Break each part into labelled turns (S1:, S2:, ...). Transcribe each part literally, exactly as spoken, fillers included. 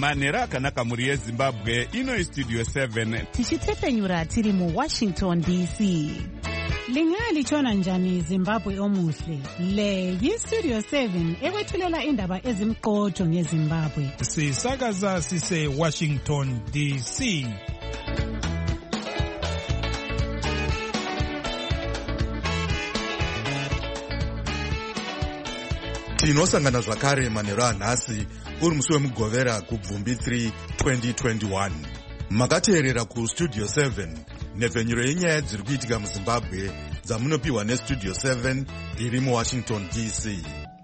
S1: manhero akanaka mhuri yezimbabwe. Ino istudio seven
S2: tichitepfenyura tiri muwashington D C.
S3: Lingalitshona njani Zimbabwe omuhle? Le yistudio seven ekwethulela indaba ezimqotho ngeZimbabwe.
S4: Sisakaza sise Washington D C.
S5: Tinosangana zvakare manhero anhasi uri musi wemugovera kubvumbi three twenty twenty-one. Makateerera kustudio seven nepfenyuro yenyaya dziri kuitika muZimbabwe dzamunopiwa nestudio seven iri muWashington D C.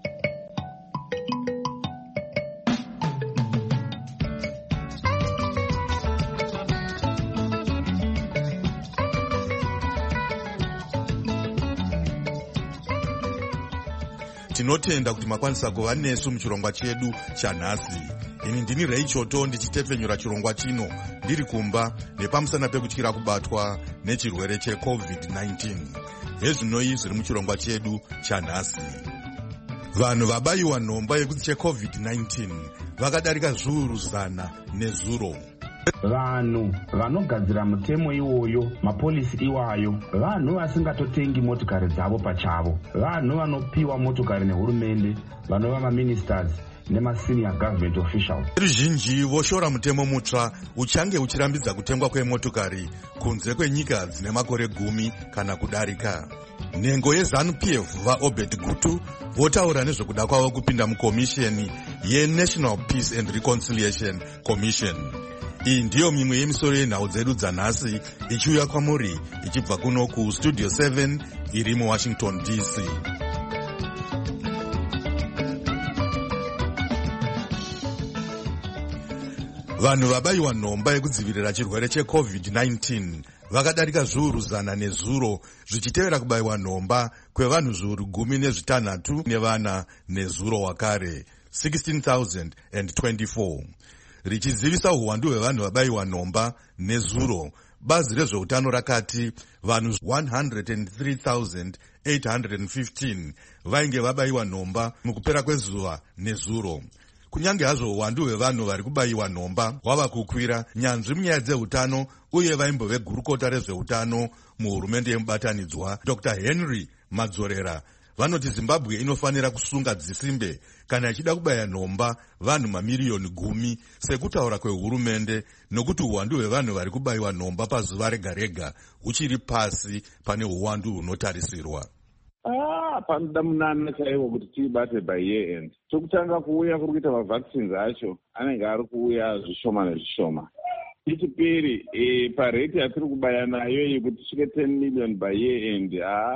S5: Tinotenda kuti makwanisa kuva nesu muchirongwa chedu chanhasi. Ini ndini Reichoto ndichitepfenyura chirongwa chino ndiri kumba nepamusana pekutyira kubatwa nechirwere checovid nineteen. Hezvinoi zviri muchirongwa chedu chanhasi. Vanhu vabayiwa nhomba yekuti checovid nineteen vakadarika zviuru zana nezuro.
S6: Vanhu vanogadzira mutemo iwoyo, mapolisi iwayo, vanhu vasingatotengi motokari dzavo pachavo, vanhu vanopiwa motokari nehurumende, vanova maministers nemasenior government officials.
S5: Ruzhinji voshora mutemo mutsva uchange uchirambidza kutengwa kwemotokari kunze kwenyika dzine makore gumi kana kudarika. Nhengo yeZANU-P F vaObed Gutu votaura nezvekuda kwavo kupinda mukomisheni yeNational Peace and Reconciliation Commission. Iyi ndiyo mimwe yemisoro yenhau dzedu dzanhasi ichiuya kwamuri ichibva kuno kustudio seven iri muWashington D C. Vanhu vabayiwa nhomba yekudzivirira chirwere checovid nineteen vakadarika zviuru zana nezuro zvichitevera kubayiwa nhomba kwevanhu zviuru gumi nezvitanhatu nevana nezuro wakare sixteen thousand twenty-four. Richizivisa uwandu hwevanhu vabayiwa nhomba nezuro, bazi rezveutano rakati vanhu one hundred three thousand eight hundred fifteen vainge vabayiwa nhomba mukupera kwezuva nezuro. Kunyange hazvo uwandu hwevanhu vari kubayiwa nhomba hwava kukwira, nyanzvi munyaya dzeutano uye vaimbo vegurukota rezveutano muhurumende yemubatanidzwa Doctor Henry Madzorera vanoti Zimbabwe inofanira kusunga dzisimbe kana ichida kubaya nhomba vanhu mamiriyoni gumi sekutaura kwehurumende, nokuti uwandu hwevanhu vari kubayiwa nhomba pazuva rega rega huchiri pasi pane uwandu hunotarisirwa.
S7: Ah, panoda munana chaiwo kuti tiibate by year end. Tokutanga kuuya kuri kuita mavaccines acho anenge ari kuuya zvishoma nezvishoma. Chechipiri e, pareti yatiri kubaya nayo iyi kuti tisvike ten million by year end.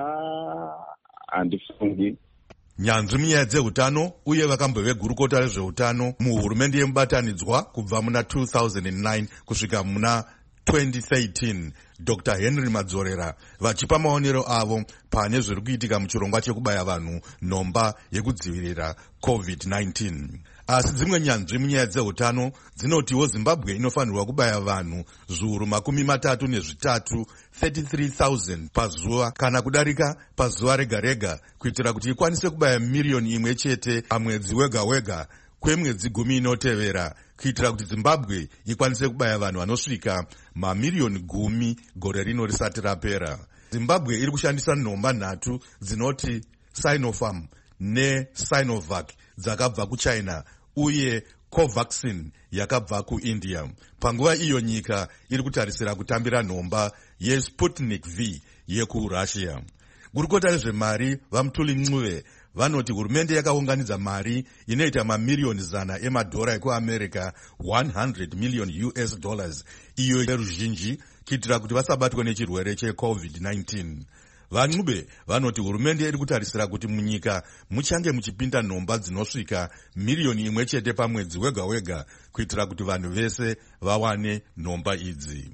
S7: Ah, handifungi.
S5: Nyanzvi munyaya dzeutano uye vakambo vegurukota rezveutano muhurumende yemubatanidzwa kubva muna two thousand nine kusvika muna twenty thirteen, Doctor Henry Madzorera vachipa maonero avo pane zviri kuitika muchirongwa chekubaya vanhu nhomba yekudzivirira covid nineteen. Asi dzimwe nyanzvi munyaya dzeutano dzinotiwo Zimbabwe inofanirwa kubaya vanhu zviuru makumi matatu nezvitatu thirty-three thousand pazuva kana kudarika pazuva rega rega kuitira kuti ikwanise kubaya miriyoni imwe chete pamwedzi wega wega kwemwedzi gumi inotevera, kuitira kuti Zimbabwe ikwanise kubaya vanhu vanosvika mamiriyoni gumi gore rino risati rapera. Zimbabwe iri kushandisa nhomba nhatu dzinoti Sinopharm neSinovac dzakabva kuChina uye Covaxin yakabva kuIndia. Panguva iyo nyika iri kutarisira kutambira nhomba yeSputnik V yekuRussia. Gurukota rezvemari vaMutuli Ncube vanoti hurumende yakaunganidza mari inoita mamiriyoni zana emadhora ekuAmerica one hundred million U S dollars iyo yeruzhinji kuitira kuti vasabatwe nechirwere checovid nineteen. VaNcube vanoti hurumende iri kutarisira kuti munyika muchange muchipinda nhomba dzinosvika miriyoni imwe chete pamwedzi wega wega kuitira kuti vanhu vese vawane nhomba idzi.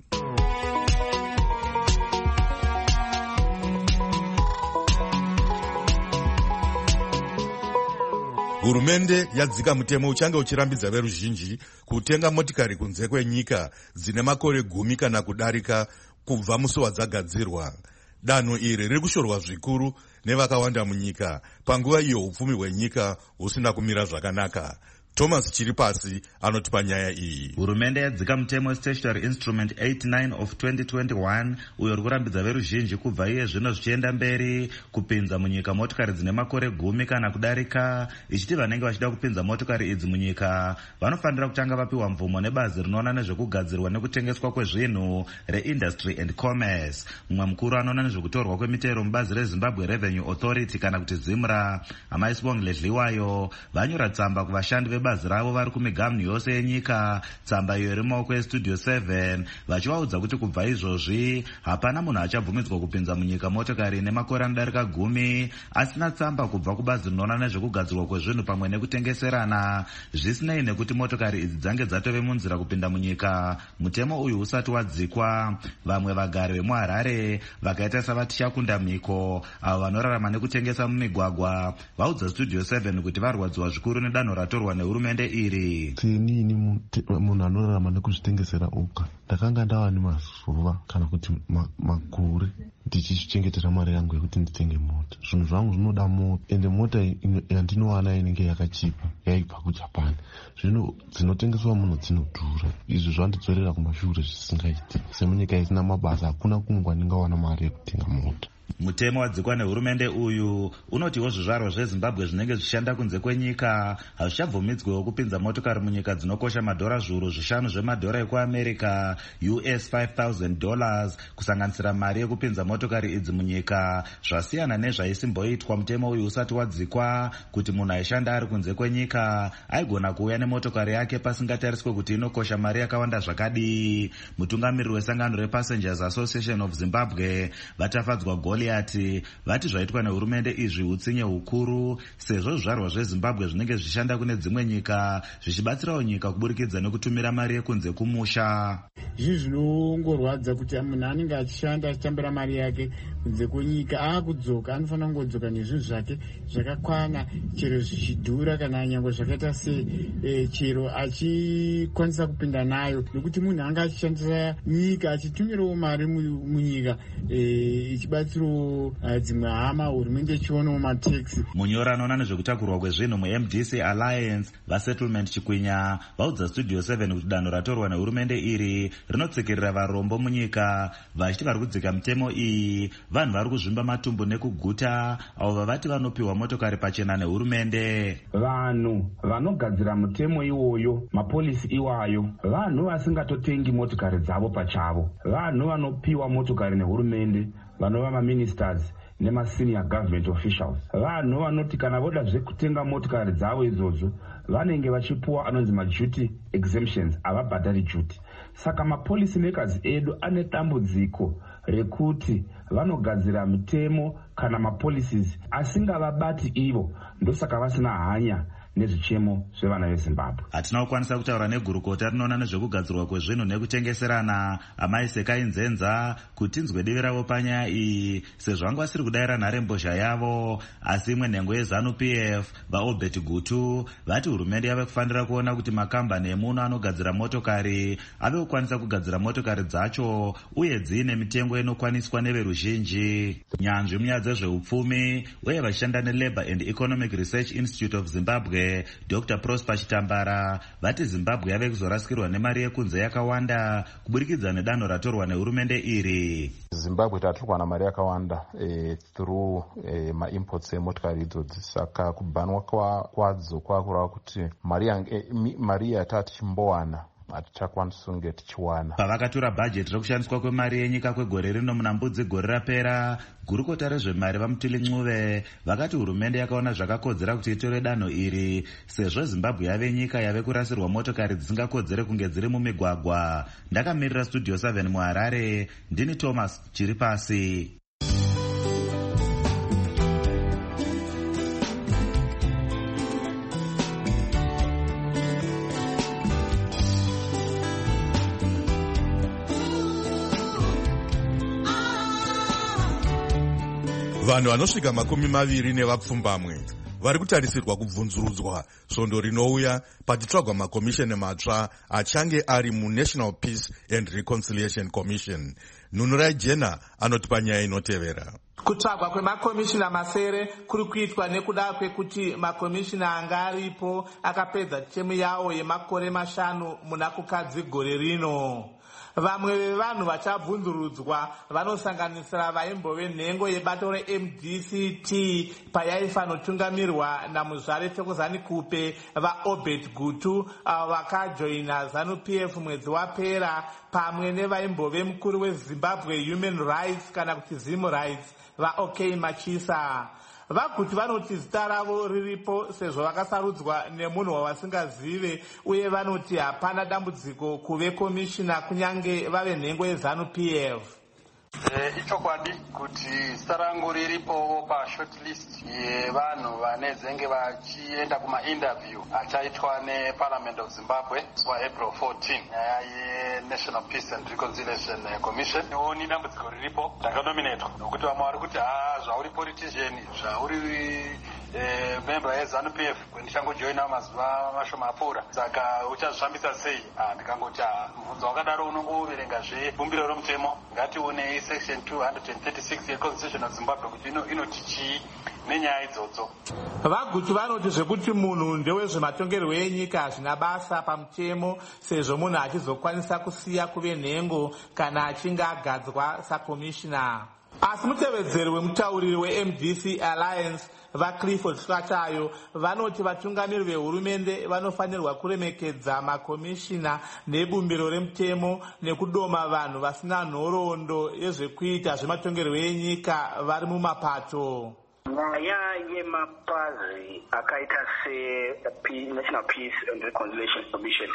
S5: Hurumende yadzika mutemo uchange uchirambidza veruzhinji kutenga motikari kunze kwenyika dzine makore gumi kana kudarika kubva musi wadzagadzirwa. Danho iri riri kushorwa zvikuru nevakawanda munyika panguva iyo upfumi hwenyika husina kumira zvakanaka. Thomas Chiripasi anotipa nyaya iyi.
S8: Hurumende yadzika mutemo Statutory Instrument eighty-nine of twenty twenty-one uyo uri kurambidza veruzhinji kubva iye zvino zvichienda mberi kupinza munyika motokari dzine makore gumi kana kudarika, ichiti vanenge vachida kupinza motokari idzi munyika vanofanira kutanga vapiwa mvumo nebazi rinoona nezvekugadzirwa nekutengeswa kwezvinhu reIndustry and Commerce. Mumwe mukuru anoona nezvekutorwa kwemitero mubazi reZimbabwe Revenue Authority kana kuti ZIMRA, Amaisibong Ledliwayo, vanyora tsamba kuvashandi vebazi ravo vari kumigamu yose yenyika. Tsamba iyo iri mumaoko eStudio seven vachivaudza kuti kubva izvozvi hapana munhu achabvumidzwa kupinza munyika motokari nemakore anodarika gumi asina tsamba kubva kubazi rinoona nezvekugadzirwa kwezvinhu pamwe nekutengeserana, zvisinei nekuti motokari idzi dzange dzatove munzira kupinda munyika mutemo uyu usati wadzikwa. Vamwe vagari vemuHarare vakaita savati Chakunda Miko avo vanorarama nekutengesa mumigwagwa vaudza Studio seven kuti varwadziwa zvikuru nedanho ratorwa nehurumende iri.
S9: Tinini munhu anorarama nekuzvitengesera oga ndakanga ndava nemazuva kana kuti makore ndichizvichengetera mari yangu yekuti nditenge mota. Zvinhu zvangu zvinoda mota, ende mota yandinowana inenge yakachipa yaibva kuJapan. Zvino dzinotengeswa muno dzinodhura. Izvi zvandidzorera kumashure zvisingaiti. Semunyika isina mabasa hakuna kumwe kwandingawana mari yekutenga mota.
S8: Mutemo wadzikwa nehurumende uyu unotiwo zvizvarwa zveZimbabwe zvinenge zvichishanda kunze kwenyika hazvichabvumidzwewo kupinza motokari munyika dzinokosha madhora zviuru zvishanu zvemadhora ekuAmerica U S five thousand dollars kusanganisira mari yekupinza motokari idzi munyika, zvasiyana nezvaisimboitwa mutemo uyu usati wadzikwa kuti munhu aishanda ari kunze kwenyika aigona kuuya nemotokari yake pasingatariswe kuti inokosha mari yakawanda zvakadii. Mutungamiriri wesangano rePassengers Association of Zimbabwe vatafadzwa Goliath vati zvaitwa nehurumende izvi utsinye hukuru sezvo zvizvarwa zveZimbabwe zvinenge zvichishanda kune dzimwe nyika zvichibatsirawo nyika kuburikidza nekutumira mari yekunze kumusha.
S10: Izvi zvinongorwadza kuti munhu anenge achishanda achitambira mari yake kunze kwenyika aakudzoka anofanira kungodzoka nezvinhu zvake zvakakwana, chero zvichidhura kana nyange zvakaita se e, chero achikwanisa kupinda nayo, nekuti munhu anga achishandisa nyika achitumirawo mari munyika e, ichibatsirawo dzimwe hama, hurumende ichionawo mataxi.
S8: Munyora anoona nezvekutakurwa kwezvinhu muM D C Alliance vaSettlement Chikwinya vaudza Studio seven kuti danho ratorwa nehurumende iri rinotsikerera varombo munyika vachiti vari kudzika mitemo iyi vanhu vari kuzvimba matumbu nekuguta avo vavati vanopiwa motokari pachena nehurumende.
S6: Vanhu vanogadzira mutemo iwoyo, mapolisi iwayo, vanhu vasingatotengi motokari dzavo pachavo, vanhu vanopiwa motokari nehurumende, vanova maministers nemasenior government officials, vanhu vanoti kana voda zvekutenga motokari dzavo idzodzo vanenge vachipuwa anonzi maduty exemptions, havabhadhari duty. Saka mapolisi makers edu ane dambudziko rekuti vanogadzira mitemo kana mapolicies asingavabati ivo, ndosaka vasina hanya nezvichemo zvevana veZimbabwe.
S8: Hatina kukwanisa kutaura negurukota rinoona nezvekugadzirwa kwezvinhu nekutengeserana Amai Sekai Nzenza kuti nzwe divi ravo panyaya iyi sezvo vanga vasiri kudayira nharembozha yavo, asi imwe nhengo yeZanu-P F vaOlbert Gutu vati hurumende yave kufanira kuona kuti makambani emuno anogadzira motokari ave kukwanisa kugadzira motokari dzacho uye dziine mitengo inokwaniswa neveruzhinji. Nyanzvi munyaya dzezveupfumi uye vachishanda neLabour and Economic Research Institute of Zimbabwe Doctor Prosper Chitambara vati Zimbabwe yave kuzorasikirwa nemari yekunze yakawanda kuburikidza nedanho ratorwa nehurumende iri.
S11: Zimbabwe tatorwa namari yakawanda e, through e, maimports emotokari idzodzi, saka kubanwa kwadzo kwakureva kuti mari e, mari yatati chimbowana hatichakwanisi kunge tichiwana.
S8: Pavakatura bhajeti rekushandiswa kwemari yenyika kwegore rino muna Mbudzi gore rapera, gurukota rezvemari vaMutili Ncube vakati hurumende yakaona zvakakodzera kuti itore danho iri sezvo Zimbabwe yave nyika yave kurasirwa motokari dzisingakodzere kunge dziri mumigwagwa. Ndakamirira Studio seven muHarare, ndini Thomas Chiripasi.
S5: Vanhu vanosvika makumi maviri nevapfumbamwe vari kutarisirwa kubvunzurudzwa svondo rinouya patitsvagwa makomisheni matsva achange ari muNational Peace and Reconciliation Commission. Nunurai Jena anotipa nyaya inotevera.
S12: Kutsvagwa kwemakomishina masere kuri kuitwa nekuda kwekuti makomishina anga aripo akapedza temu yawo yemakore mashanu muna kukadzi gore rino. Vamwe vevanhu vachabvunzurudzwa vanosanganisira vaimbove nhengo yebato reM D C T payaifanotungamirwa namuzvare Thokozani Kupe vaObert Gutu avo vakajoina ZANU P F mwedzi wapera, pamwe nevaimbove mukuru weZimbabwe Human Rights kana kuti Zim Rights vaOK Machisa. Vagutu vanoti zita ravo riripo sezvo vakasarudzwa nemunhu wavasingazive, uye vanoti hapana dambudziko kuve komishina kunyange vave nhengo yeZANU P F.
S13: Ichokwadi kuti zita rangu riripo pashortlist yevanhu vanezenge vachienda kumainterview achaitwa neParliament of Zimbabwe paApril fourteenth, nyaya yeNational Peace and Reconciliation Commission. Oni dambudziko riripo ndakanominatwa nokuti vamwe vari kuti ha zvauri politician, zvauri Eh, member yeZANU P F ndichangojoina mazuva mashoma apfuura, saka uchazvifambisa sei? Ah, ndikangoti mubvunzo wakadaro unongoverenga zvebumbiro romutemo, ngatione section two thirty-six yeConstitution of Zimbabwe kuti inoti chii nenyaya idzodzo.
S12: Vagutu vanoti zvekuti munhu ndewezvematongerwo enyika hazvina basa pamutemo, sezvo munhu achizokwanisa kusiya kuve nhengo kana achinge agadzwa sakomishina. Asi mutevedzeri wemutauriri weM D C Alliance vaClifford Hlatayo vanoti vatungamiri vehurumende vanofanirwa kuremekedza makomishina nebumbiro remutemo nekudoma vanhu vasina nhoroondo yezvekuita zvematongerwo enyika vari mumapato.
S14: Nyaya yemapazi akaita seNational Peace and Reconciliation Commission,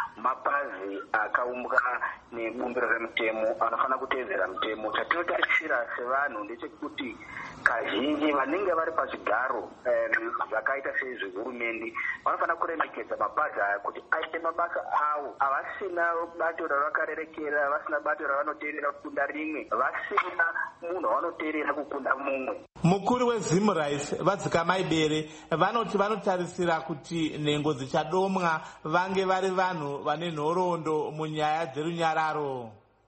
S14: mapazi akaumbwa nebumbiro remutemo anofanira kuteedzera mutemo. Chatinotarisira sevanhu ndechekuti kazhinji vanenge vari pachigaro zvakaita sezvehurumende vanofanira kuremekedza mapazi aya kuti aite mabasa avo, havasina bato ravakarerekera, vasina bato ravanoteerera kukunda rimwe, vasina munhu wavanoteerera kukunda mumwe.
S12: Mukuru weZim Rights Vadzikamai Bere vanoti vanotarisira kuti nhengo dzichadomwa vange vari vanhu vane nhoroondo munyaya dzerunyararo.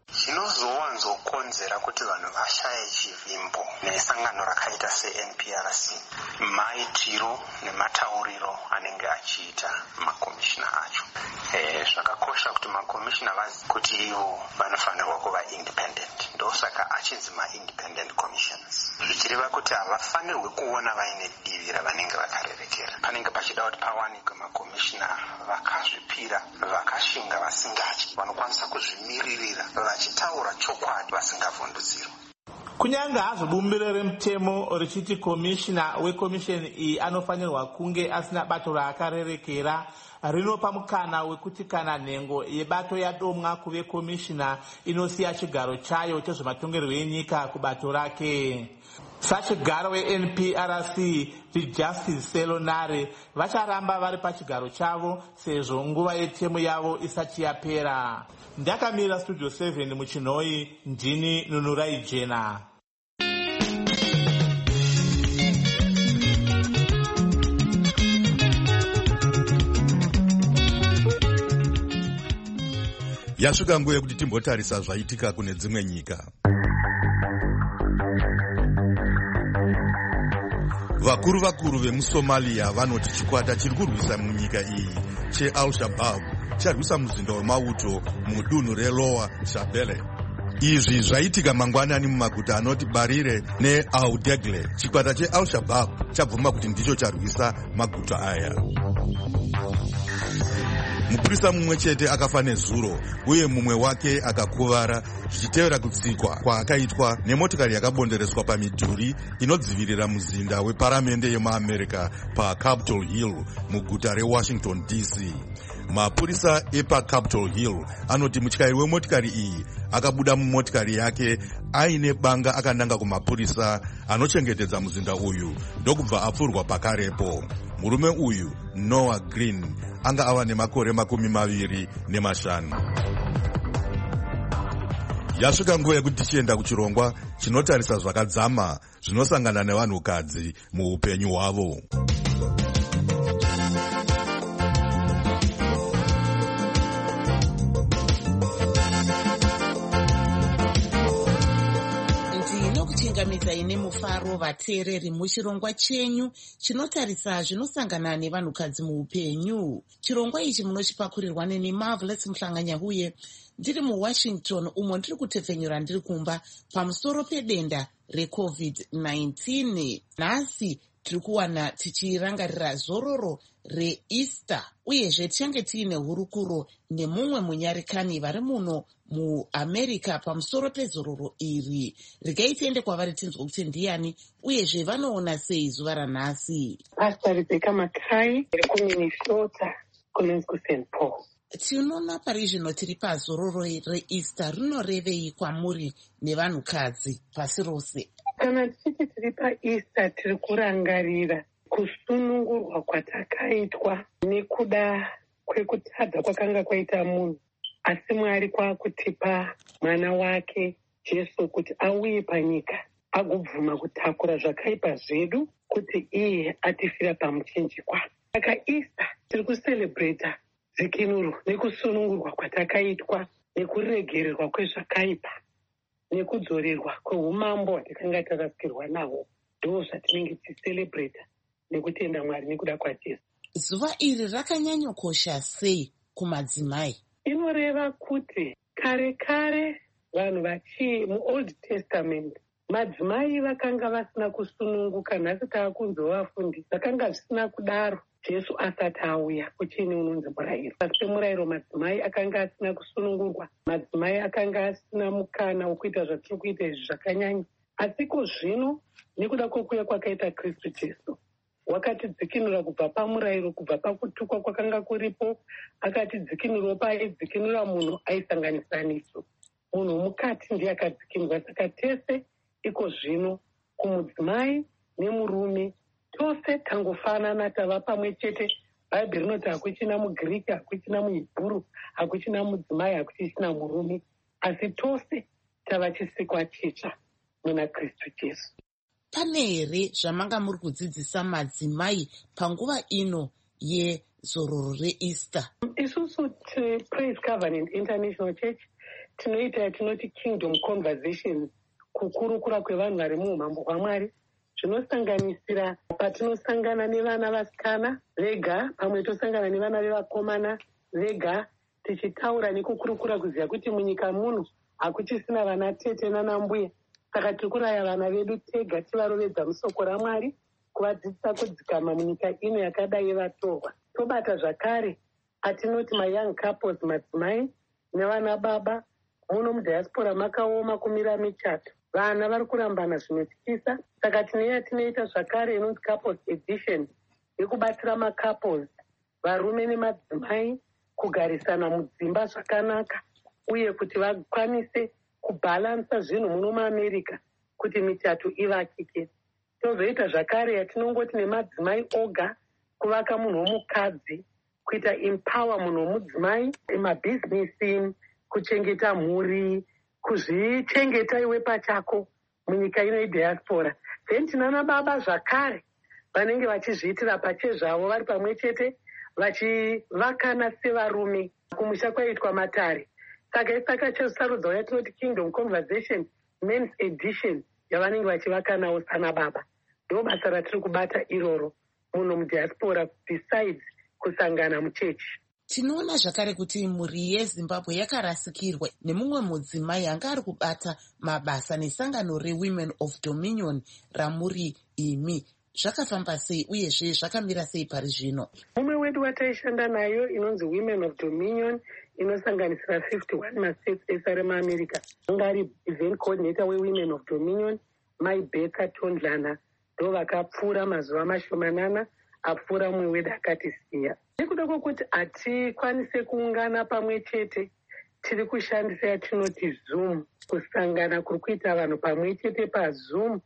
S15: Chinozowanzokonzera kuti vanhu vashaye chivimbo nesangano rakaita seN P R C maitiro nematauriro anenge achiita makomishina acho. Eh, zvakakosha kuti makomishina vazi kuti ivo vanofanirwa kuva independent, ndosaka achinzi ma-independent commissions, zvichireva kuti havafanirwi kuona vaine divi ravanenge vakarerekera. Panenge pachida kuti pawanikwe makomishina vakazvipira, vakashinga, vasingatyi, vanokwanisa kuzvimiririra, vachitaura chokwadi vasingavhundutsirwi.
S12: Kunyange hazvo bumbiro remutemo richiti komishina wekomisheni iyi anofanirwa kunge asina bato raakarerekera, rinopa mukana wekuti kana nhengo yebato yadomwa kuve komishina inosiya chigaro chayo chezvematongerwo enyika kubato rake. Sachigaro weN P R C ndiJustice Selonare vacharamba vari pachigaro chavo sezvo nguva yetemu yavo isati yapera. Ndakamira Studio seven muChinoi, ndini Nunurai Jena.
S5: Yasvika nguva yekuti timbotarisa zvaitika kune dzimwe nyika. Vakuru vakuru vemuSomalia vanoti chikwata chiri kurwisa munyika iyi cheAl-Shabaab charwisa muzinda wemauto mudunhu reLower Shabelle. Izvi zvaitika mangwanani mumaguta anoti Barire neAudegle. Chikwata cheAl-Shabaab chabvuma kuti ndicho charwisa maguta aya. Mupurisa mumwe chete akafa nezuro uye mumwe wake akakuvara zvichitevera kutsikwa kwaakaitwa nemotokari yakabondereswa pamidhuri inodzivirira muzinda weparamende yemuAmerica paCapitol Hill muguta reWashington D C. Mapurisa epaCapitol Hill anoti mutyairi wemotokari iyi akabuda mumotokari yake aine banga akananga kumapurisa anochengetedza muzinda uyu ndokubva apfurwa pakarepo. Murume uyu Noah Green anga ava nemakore makumi maviri nemashanu. Yasvika nguva yekuti tichienda kuchirongwa chinotarisa zvakadzama zvinosangana nevanhukadzi muupenyu hwavo.
S2: tinochingamidzai nemufaro vateereri muchirongwa chenyu chinotarisa zvinosangana nevanhukadzi muupenyu. Chirongwa ichi munochipakurirwa neni Marvelous Mhlanganyahuye ndiri muwashington, umo ndiri kutepfenyura ndiri kumba pamusoro pedenda recovid nineteen. Nhasi tiri kuwana tichirangarira zororo reEaster, uyezve tichange tiine hurukuro nemumwe munyarikani vari muno muamerica pamusoro pezororo iri. Regai tiende kwavari tinzwa kuti ndiani uyezve vanoona sei zuva ranhasi.
S16: Pastor Rebecca Makai iri kuMinnesota kunonzi kuSaint Paul.
S2: Tinoona pari zvino tiri pazororo reEaster, rinorevei kwamuri nevanhukadzi pasi rose?
S16: Kana tichiti tiri paEaster tiri kurangarira kusunungurwa kwatakaitwa nekuda kwekutadza kwakanga kwaita munhu, asi Mwari kwakutipa mwana wake Jesu kuti auye panyika agobvuma kutakura zvakaipa zvedu kuti iye atifira pamuchinjikwa. Saka Easter tiri kuselebreta dzikinuro nekusunungurwa kwatakaitwa nekuregererwa kwezvakaipa nekudzorerwa kweumambo hwatakanga tarasikirwa nahwo. Ndo zvatinenge tichicelebreta nekutenda Mwari nekuda kwaJesu.
S2: Zuva iri rakanyanyokosha sei kumadzimai?
S16: Inoreva kuti kare kare vanhu vachi muOld Testament madzimai vakanga vasina kusununguka. Nhasi taakunzovafundisa vakanga zvisina kudaro Jesu asati auya kuchini unonzi murayiro. Pasi pemurayiro madzimai akanga asina kusunungurwa, madzimai akanga asina mukana wekuita zvatiri kuita izvi zvakanyanya. Asi ko zvino nekuda kwokuuya kwakaita Kristu Jesu wakatidzikinura kubva pamurayiro, kubva pakutukwa kwakanga kuripo, akatidzikinura paaidzikinura munhu aisanganisa nesu. Munhu mukati ndiye akadzikinurwa. Saka tese iko zvino kumudzimai nemurume tose tangofanana, tava pamwe chete. Bhaibheri rinoti hakuchina muGiriki, hakuchina muHibhuru, hakuchina mudzimai, hakuchina murume, asi tose tava chisikwa chitsva muna Kristu Jesu.
S2: Pane here zvamanga muri kudzidzisa madzimai panguva ino yezororo reEaster?
S16: Isusu Praise Covenant International Church tinoita yatinoti Kingdom Conversations, kukurukura kwevanhu vari muumambo hwaMwari, zvinosanganisira patinosangana nevana vasikana vega, pamwe tosangana nevana vevakomana vega, tichitaura nekukurukura kuziva kuti munyika muno hakuchisina vana tete nanambuya. Saka tiri kuraya vana vedu tega, tivarovedza musoko raMwari, kuvadzidzisa kudzikama munyika ino yakadai yevatorwa. Tobata zvakare atinoti mayoung couples, madzimai nevana baba. Muno mudiaspora makaoma kumira michato, vana vari kurambana zvinotyisa. Saka tineya tinoita zvakare inonzi couples edition, yekubatsira macouples, varume nemadzimai, kugarisana mudzimba zvakanaka, uye kuti vakwanise kubhalansa zvinhu muno muAmerica kuti michato ivakike. Tozoita zvakare yatinongoti nemadzimai oga, kuvaka munhu womukadzi, kuita empower munhu womudzimai, emabhizinesi, kuchengeta mhuri, kuzvichengeta iwe pachako munyika ino yediaspora. Then tinana baba zvakare vanenge vachizviitira pachezvavo vari pamwe chete vachivakana sevarume kumusha kwaitwa matare. Saka isaka chesarudzo yatinoti Kingdom Conversation Men's Edition yavanenge vachivakanawo sana baba. Ndo basa ratiri kubata iroro muno mudiaspora besides kusangana muchechi.
S2: Tinoona zvakare kuti mhuri yeZimbabwe yakarasikirwa nemumwe mudzimai anga ari kubata mabasa nesangano reWomen of Dominion ramuri imi. Zvakafamba sei uyezve zvakamira sei pari zvino?
S16: Mumwe wedu wataishanda nayo inonzi Women of Dominion inosanganisira fifty-one mastates ese remuAmerica. Anga ari event coordinator weWomen of Dominion, Mai Becca Tondlana, ndo vakapfuura mazuva mashomanana apfuura mumwe wedu akatisiya. Nekuda kwokuti hatikwanise kuungana pamwe chete, tiri kushandisa yatinoti Zoom, kusangana kuri kuita vanhu pamwe chete paZoom.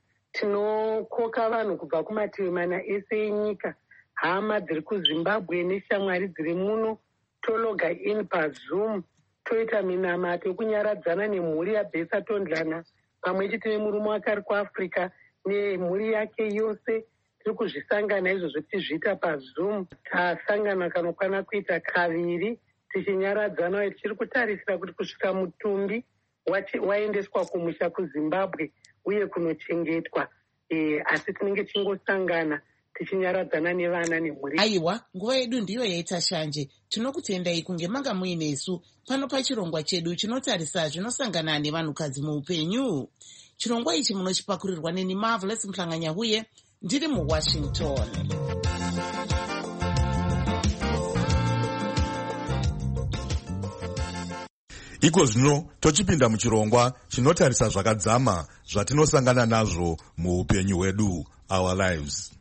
S16: Tinokoka vanhu kubva kumativi mana ese enyika, hama dziri kuZimbabwe neshamwari dziri muno, tologa in paZoom, toita minamato yokunyaradzana nemhuri yaBesa Tondlana pamwe chete nemurume wake ari kuAfrica nemhuri yake yose. Tiri kuzvisangana izvozvo tichizviita paZoom. Tasangana kanokwana kuita kaviri tichinyaradzana, uye tichiri kutarisira kuti kusvika mutumbi waendeswa kumusha kuZimbabwe uye kunochengetwa. E, asi tinenge tichingosangana tichinyaradzana nevana nemhuri.
S2: Aiwa, nguva yedu ndiyo yaita shanje. Tinokutendai kunge manga muinesu pano pachirongwa chedu chinotarisa zvinosangana nevanhukadzi muupenyu. Chirongwa ichi munochipakurirwa neni Marvelous Mhlanganyahuye ndiri muWashington.
S5: Iko zvino tochipinda muchirongwa chinotarisa zvakadzama zvatinosangana nazvo muupenyu hwedu, our lives.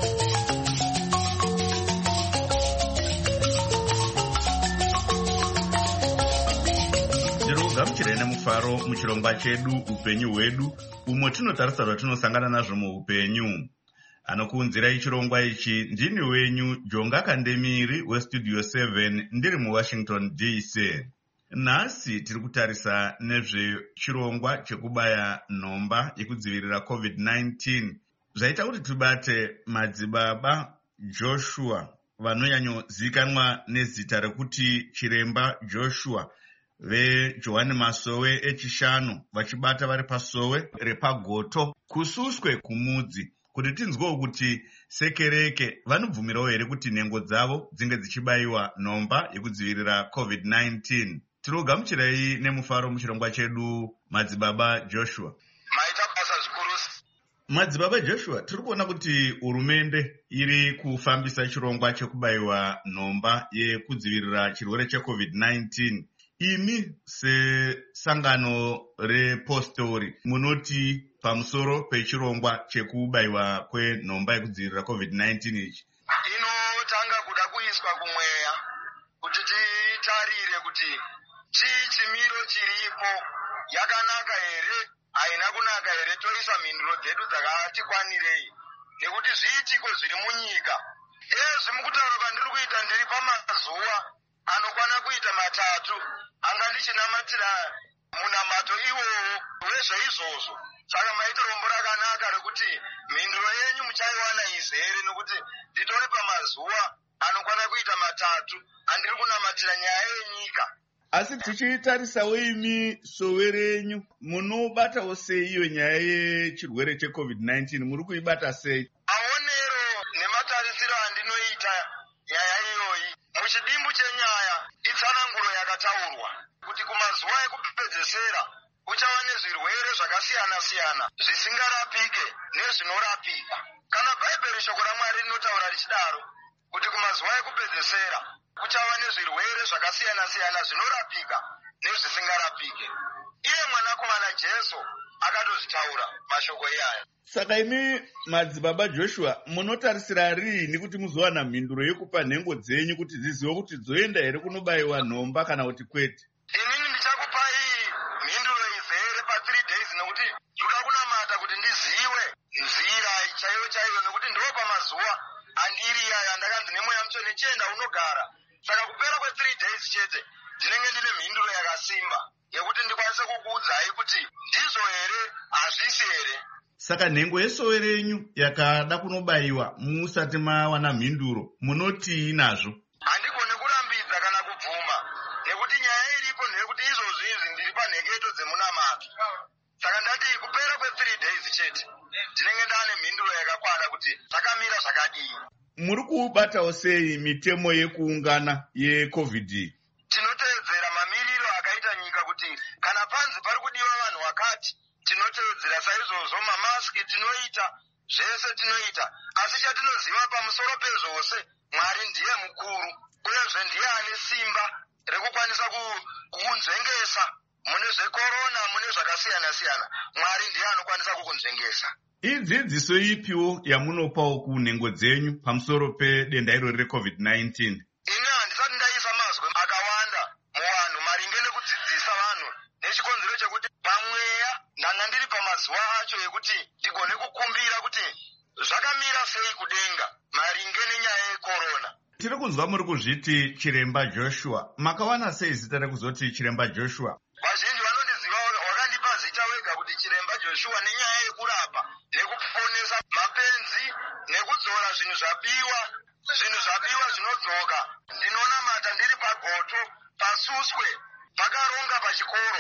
S1: Gamuchirai nemufaro muchirongwa chedu upenyu hwedu, umo tinotarisa zvatinosangana nazvo muupenyu. Anokuunzirai chirongwa ichi ndini wenyu Jonga Kandemiri westudio seven ndiri muWashington D C. Nhasi tiri kutarisa nezvechirongwa chekubaya nhomba yekudzivirira covid nineteen. Zvaita kuti tibate madzibaba Joshua vanonyanyozivikanwa nezita rekuti Chiremba Joshua veJohani Masowe echishanu, vachibata vari pasowe repagoto kususwe kumudzi, kuti tinzwewo kuti sekereke vanobvumirawo here kuti nhengo dzavo dzinge dzichibayiwa nhomba yekudzivirira covid nineteen. Tinogamuchirai nemufaro muchirongwa chedu madzibaba Joshua.
S13: Maita basa zvikuru.
S1: Madzibaba Joshua, tiri kuona kuti hurumende iri kufambisa chirongwa chekubayiwa nhomba yekudzivirira chirwere checovid nineteen. Imi sesangano repostori munoti pamusoro pechirongwa chekubayiwa kwenhomba yekudzivirira covid nineteen ichi?
S13: Inotanga kuda kuiswa kumweya kuti titarire kuti chii chimiro chiripo, yakanaka here, haina kunaka here, toisa mhinduro dzedu dzakati kwanirei, nekuti zviitiko zviri munyika. Ezvi mukutaura kwandiri kuita ndiri pamazuva anokwana kuita matatu anga ndichinamatira munamato iwowo wezveizvozvo. Saka maita rombo rakanaka rekuti mhinduro yenyu muchaiwana izere, nekuti nditori pamazuva anokwana kuita matatu andiri kunamatira nyaya yenyika.
S1: Asi tichitarisawo imi sowe renyu, munobatawo sei iyo nyaya yechirwere checovid nineteen? Muri kuibata sei?
S13: Maonero nematarisiro andinoita nyaya iyoyi, muchidimbu chenyaya itsananguro yakataurwa kuti kumazuva ekupedzesera uchava nezvirwere zvakasiyana-siyana zvisingarapike nezvinorapika. Kana Bhaibheri shoko raMwari rinotaura richidaro kuti kumazuva ekupedzesera kuchava nezvirwere zvakasiyana-siyana zvinorapika nezvisingarapike. Iye mwanakomana Jesu akatozvitaura mashoko iyaya.
S1: Saka imi madzibaba Joshua, munotarisira rini kuti muzowana mhinduro yekupa nhengo dzenyu kuti dzizive kuti dzoenda here kunobayiwa nhomba kana kuti kwete?
S13: Inini ndichakupai mhinduro izere pa-three days nekuti ndoda kunamata kuti ndizive nzira chaiyo chaiyo, nekuti ndo pamazuva andiri iyaya ndakanzi nemweya mutsvene chienda unogara. Saka kupera kwe-three days chete ndinenge ndine mhinduro yakasimba yekuti ndikwanise kukuudzai kuti ndizvo here hazvisi here.
S1: Saka nhengo yesowe renyu yakada kunobayiwa musati mawana mhinduro munoti nazvo?
S13: Handigoni kurambidza kana kubvuma, nekuti nyaya iripo ndeyekuti izvozvi izvi ndiri panheketo dzemunamato. Saka ndati kupera kwe-three days chete ndinenge ndane mhinduro yakakwana kuti zvakamira zvakadii.
S1: Muri kubatawo sei mitemo yekuungana yecovid?
S13: Tinotevedzera mamiriro akaita nyika kuti kana panzi pari kudiwa vanhu vakati tinotevedzera saizvozvo. Mamaski tinoita, zvese tinoita, asi chatinoziva pamusoro pezvose, Mwari ndiye mukuru uyezve ndiye ane simba rekukwanisa kukunzvengesa mune zvekorona, mune zvakasiyana-siyana. Mwari ndiye anokwanisa kukunzvengesa.
S1: Idzidziso ipiwo yamunopawo kunhengo dzenyu pamusoro pedenda irori recovid nineteen?
S13: Ini handisati ndaisa mazwi akawanda muvanhu maringe nekudzidzisa vanhu nechikonzero chekuti pamweya ndanga ndiri pamazuva acho ekuti ndigone kukumbira kuti zvakamira sei kudenga maringe nenyaya yekorona.
S1: Tiri kunzwa muri kuzviti Chiremba Joshua. Makawana sei zita rekuzoti Chiremba Joshua?
S13: Vazhinji vanondiziva, wakandipa zita wega kuti Chiremba Joshua nenyaya yekurapa nekuponesa mapenzi nekudzora zvinhu zvabiwa, zvinhu zvabiwa zvinodzoka. Ndinonamata ndiri pagoto pasuswe pakaronga pachikoro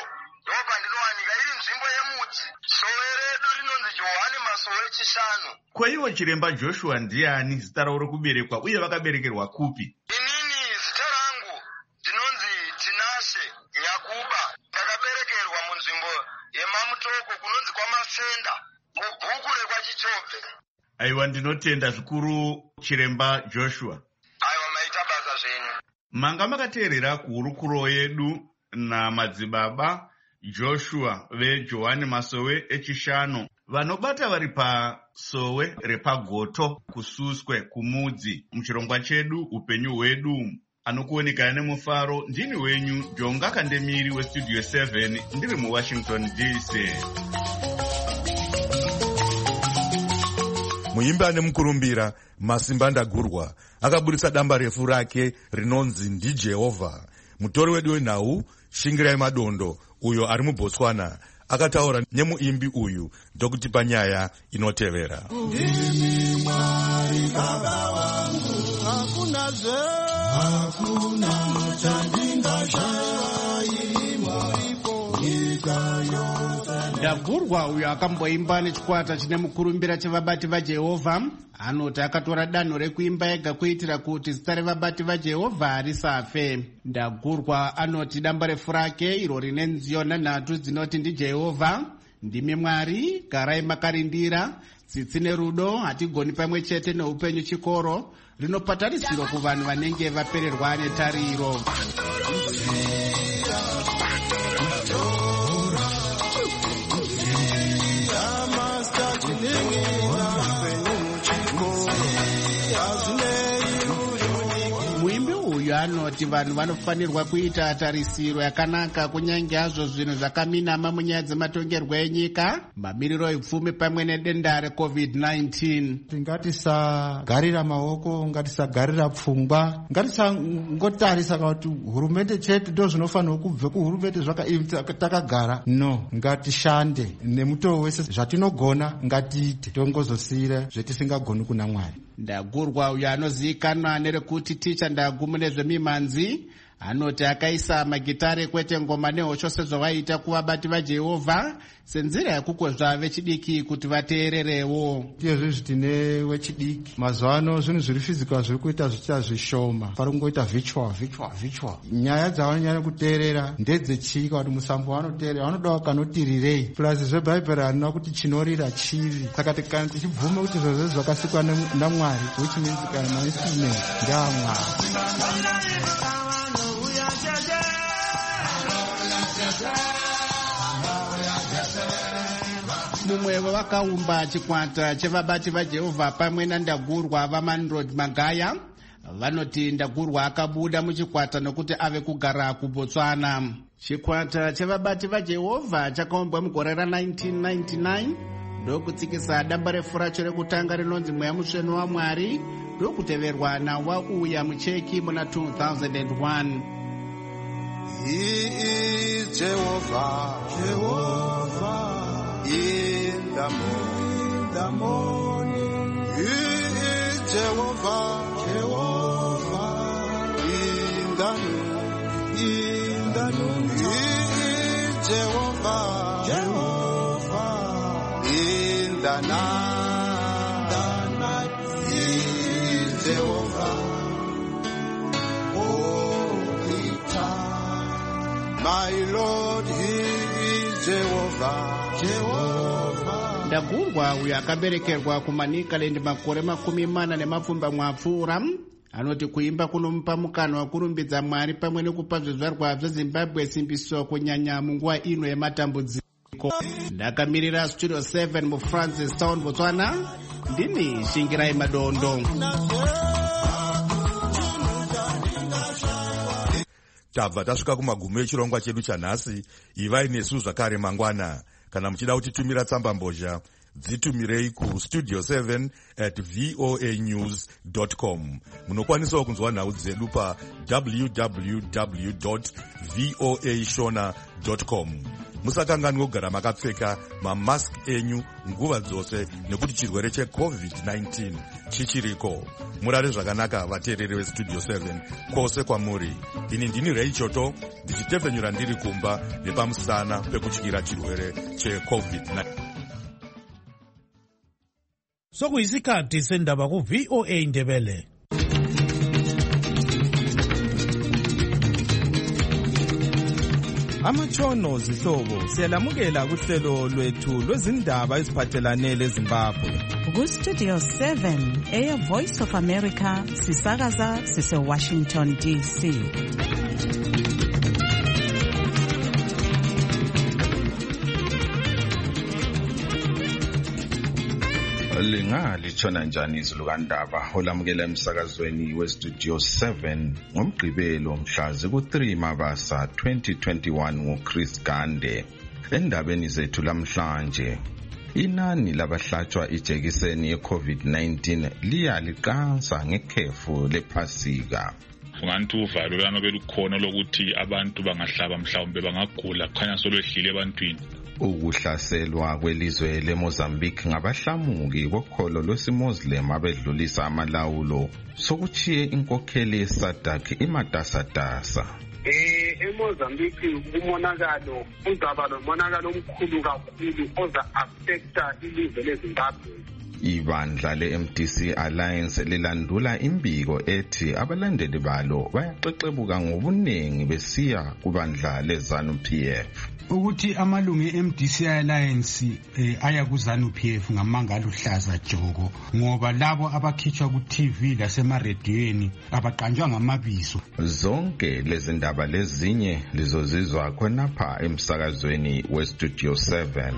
S17: ndobva ndinowanika iri nzvimbo yemudzi. Sowe redu rinonzi Johani Masowe Chishanu.
S1: Kwaivo chiremba Joshua ndiani, zita ravo rokuberekwa uye vakaberekerwa kupi?
S17: Inini zita rangu ndinonzi Tinashe Nyakuba. Ndakaberekerwa munzvimbo yemamutoko kunonzi kwaMasenda mubhuku rekwaChichobve.
S1: Aiwa, ndinotenda zvikuru chiremba Joshua.
S17: Aiwa, maita basa zvenyu.
S1: Manga makateerera kuhurukuro yedu namadzibaba Joshua veJohani Masowe Echishanu vanobata vari pasowe repagoto kususwe kumudzi muchirongwa chedu upenyu hwedu. Anokuonekana nemufaro ndini wenyu Jonga Kandemiri westudio seven ndiri muWashington D C.
S5: Muimbi ane mukurumbira Masimba Ndagurwa akaburitsa damba refu rake rinonzi ndiJehovha. Mutori wedu wenhau Shingirai Madondo uyo ari muBotswana akataura nemuimbi uyu ndokutipa nyaya inotevera.
S18: Ndimi Mwari Baba wangu, hakuna zve, hakuna chandingashaya imo nyika yose.
S19: Ndagurwa uyo akamboimba nechikwata chine mukurumbira chevabati vaJehovha anoti akatora danho rekuimba ega kuitira kuti zita revabati vaJehovha risafe. Ndagurwa anoti damba refu rake iro rine nziyo nhanhatu dzinoti ndiJehovha, ndimi Mwari, garai makarindira, tsitsi nerudo, hatigoni pamwe chete neupenyu chikoro, rinopatarisiro kuvanhu vanenge vapererwa netariro. Muimbi uyu anoti vanhu vanofanirwa kuita tarisiro yakanaka kunyange hazvo zvinhu zvakaminama munyaya dzematongerwo enyika, mamiriro epfumi pamwe nedenda recovid nineteen.
S20: Ngatisagarira maoko, ngatisagarira pfungwa, ngatisangotarisa kuti hurumende chete ndo zvinofanirwa kubve kuhurumende takagara. No, ngatishande nemutoo wese zvatinogona ngatiite, tongozosiyira zvetisingagoni kuna Mwari.
S19: Ndagurwa uyo anozivikanwa nerekuti ticha Ndagu mune zvemimhanzi anoti akaisa magitare kwete ngoma nehosho sezvawaita kuvabati vaJehovha senzira yekukozva vechidiki kuti vateererewo.
S20: Tiyezve tine wechidiki mazuva ano zvinhu zviri physical zviri kuita zvichita zvishoma, pari kungoita virtual virtual virtual. Nyaya dzavanonyanya kuteerera ndedzechika kuti musambo wanoteerera vanodawo kanoti rirei plus zvebhaibheri hanina kuti chinorira chivi. Saka kana tichibvuma kuti zvozvo zvakasikwa naMwari, which means kana mainstrument ndeaMwari.
S19: Mumwe vakaumba chikwata chevabati vaJehovha pamwe naNdagurwa vaManrod Magaya vanoti Ndagurwa akabuda muchikwata nokuti ave kugara kuBotswana. Chikwata chevabati vaJehovha chakaumbwa mugore ra-nineteen ninety-nine ndokutsikisa damba refu racho rekutanga rinonzi Mweya Mutsvene waMwari ndokuteverwa naWauya Mucheki muna two thousand one.
S18: He is Jehovah, Jehovah, in the morning, the morning. He is Jehovah, Jehovah, in the noon, in the noon. He is Jehovah, Jehovah, in the night, the night. He is Jehovah. My Lord, He is Jehovah, Jehovah.
S19: Ndagurwa uyo akaberekerwa kuManicaland makore makumi mana nemapfumba mwapfuura anoti kuimba kunomupa mukana wakurumbidza Mwari pamwe nekupa zvizvarwa zveZimbabwe simbiso kunyanya munguva ino yematambudziko. Ndakamirira studio seven muFrancis Town, Botswana. Ndini Shingirai Madondo.
S5: Tabva tasvika kumagumo echirongwa chedu chanhasi. Ivai nesu zvakare mangwana. Kana muchida kutitumira tsamba mbozha dzitumirei ku studio seven at voa news dot com. Munokwanisawo kunzwa nhau dzedu pa w w w dot voa shona dot com. Musakanganwe kugara makapfeka mamask enyu nguva dzose nekuti chirwere checovid nineteen chichiriko. Murare zvakanaka vateereri vestudio seven kwose kwamuri. Ini ndini Reichoto ndichitevhenyura ndiri kumba nepamusana pekutyira chirwere checovid nineteen.
S4: Sokuyisikhathi sendaba ku-V O A Ndebele.
S21: Amatshono zihlobo siyalamukela kuhlelo lwethu lwezindaba eziphathelane leZimbabwe.
S22: Ku-Studio seven, Air Voice of America, sisakaza sise-Washington D C.
S23: Lingatshona njani izulu kandaba olamukela emsakazweni weStudio seven ngomgqibelo mhla ziku-three Mabasa twenty twenty-one nguChris Gande. Endabeni zethu lamhlanje, inani labahlatshwa ijekiseni ye-COVID nineteen liya liqansa ngekhefu lephasika.
S24: Unganti uvalo lanobe lukhona lokuthi abantu bangahlaba mhlawumbe bangagula kukhanya solwehlile ebantwini.
S23: Ukuhlaselwa kwelizwe leMozambique ngabahlamuki kokholo lwesimuslim abedlulisa amalawulo sokuchiye inkokheli yeSADC imatasatasa.
S25: Eh eMozambique umonakalo uzaba nomonakalo omkhulu kakhulu oza affecta ilizwe leZimbabwe.
S23: Ibandla le-M D C Alliance lilandula imbiko ethi abalandeli balo bayaxexebuka ngobuningi besiya kubandla le-ZANU P F.
S26: Ukuthi amalungu e-M D C Alliance eh, aya ku-ZANU P F ngamanga aluhlaza joko ngoba labo abakhitshwa ku-T V lasemarediyweni abaqanjwa ngamabizo.
S23: Zonke lezi ndaba lezinye lizozizwa khonapha emsakazweni weStudio seven.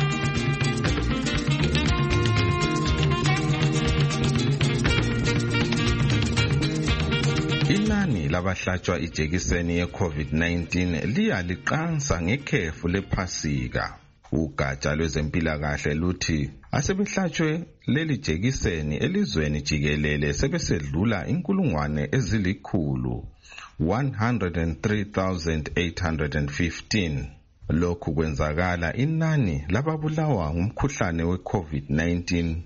S23: Inani labahlatshwa ijekiseni ye-COVID nineteen liya liqansa ngekhefu lephasika. Ugatsha lwezempilakahle luthi asebehlatshwe leli jekiseni elizweni jikelele sebesedlula inkulungwane ezilikhulu one hundred three thousand eight hundred fifteen. Lokhu kwenzakala inani lababulawa ngumkhuhlane we-COVID nineteen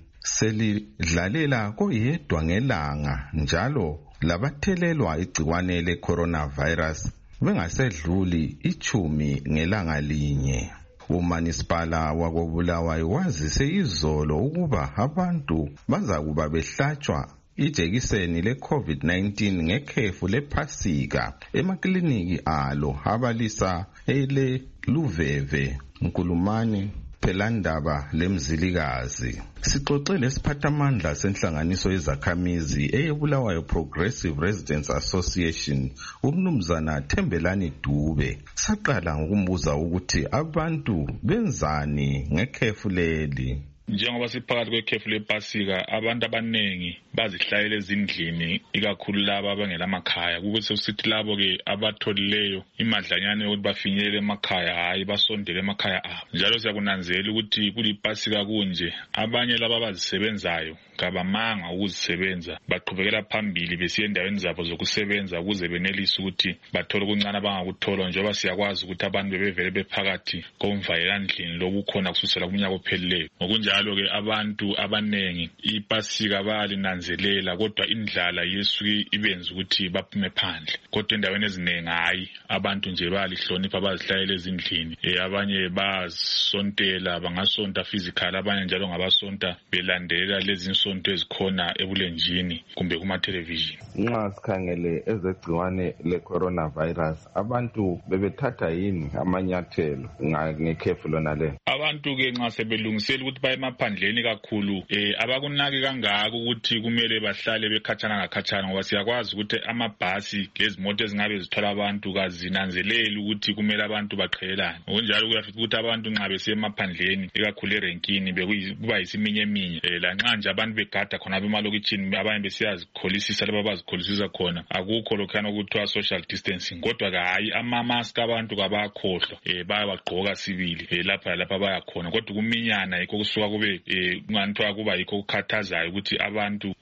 S23: selidlalela koyedwa ngelanga njalo labathelelwa igciwane le-coronavirus bengasedluli ichumi ngelanga linye. Umanisipala wakobulawayo wazise izolo ukuba abantu bazakuba behlatshwa ijekiseni le-COVID nineteen ngekhefu lephasika emakliniki alo abalisa ele Luveve, Nkulumane, Phelandaba leMzilikazi. Sixoxe lesiphathamandla senhlanganiso yezakhamizi eyebulawayo Progressive Residents Association, umnumzana Thembelani Dube. Saqala ngokumbuza ukuthi abantu benzani ngekhefu leli.
S24: Njengoba siphakathi kwekhefu lepasika, abantu abanengi bazihlayela ezindlini, ikakhulu laba abangela emakhaya. Kube sesithi labo ke abatholileyo imadlanyana yokuthi bafinyelele emakhaya, hayi basondele emakhaya abo. Njalo siyakunanzela ukuthi kulipasika kunje, abanye laba abazisebenzayo kabamanga ukuzisebenza, baqhubekela phambili besiya endaweni zabo zokusebenza ukuze benelise ukuthi bathole okuncane abangakuthola. Njengoba siyakwazi ukuthi abantu bebevele bephakathi komvayelandlini lokukhona kususela kunyaka ophelileyo. Ngokunjalo ke abantu abanengi ipasika bayalinanzelela, kodwa indlala yesuke ibenza ukuthi baphume phandle. Kodwa endaweni ezinengi hayi, abantu nje bayalihlonipha, bazihlayela ezindlini. E, abanye bayasontela, bangasonta physical, abanye njalo ngabasonta belandelela lezi nsonto ezikhona ebulenjini kumbe kuma television.
S23: Nxa sikhangele ezegciwane le-coronavirus, abantu bebethatha yini amanyathelo ngekhefu lona le?
S24: Abantu ke nxa sebelungisela ukuthi baye emaphandleni kakhulu, eh abakunaki kangaka ukuthi kumele bahlale bekhatshana ngakhatshana, ngoba siyakwazi ukuthi amabhasi lezimoto ezingabe zithwala abantu kazinanzeleli ukuthi kumele abantu baqhelelane. Ngokunjalo kuyafika ukuthi abantu nxa besiya emaphandleni ikakhulu erenkini bekuba yisiminye eminye, eh lanxa nje abantu begada khona bemalokitshini abanye besiyazikholisisa laba bazikholisisa khona, akukho lokhana ukuthiwa social distancing. Kodwa ke hayi ama-mask abantu kabakhohlwa, eh bayabagqoka sibili eh lapha lapha bayakhona. Kodwa kuminyana yikho kusuka kube eh kunganthwa kuba yikho ukukhathazayo ukuthi abantu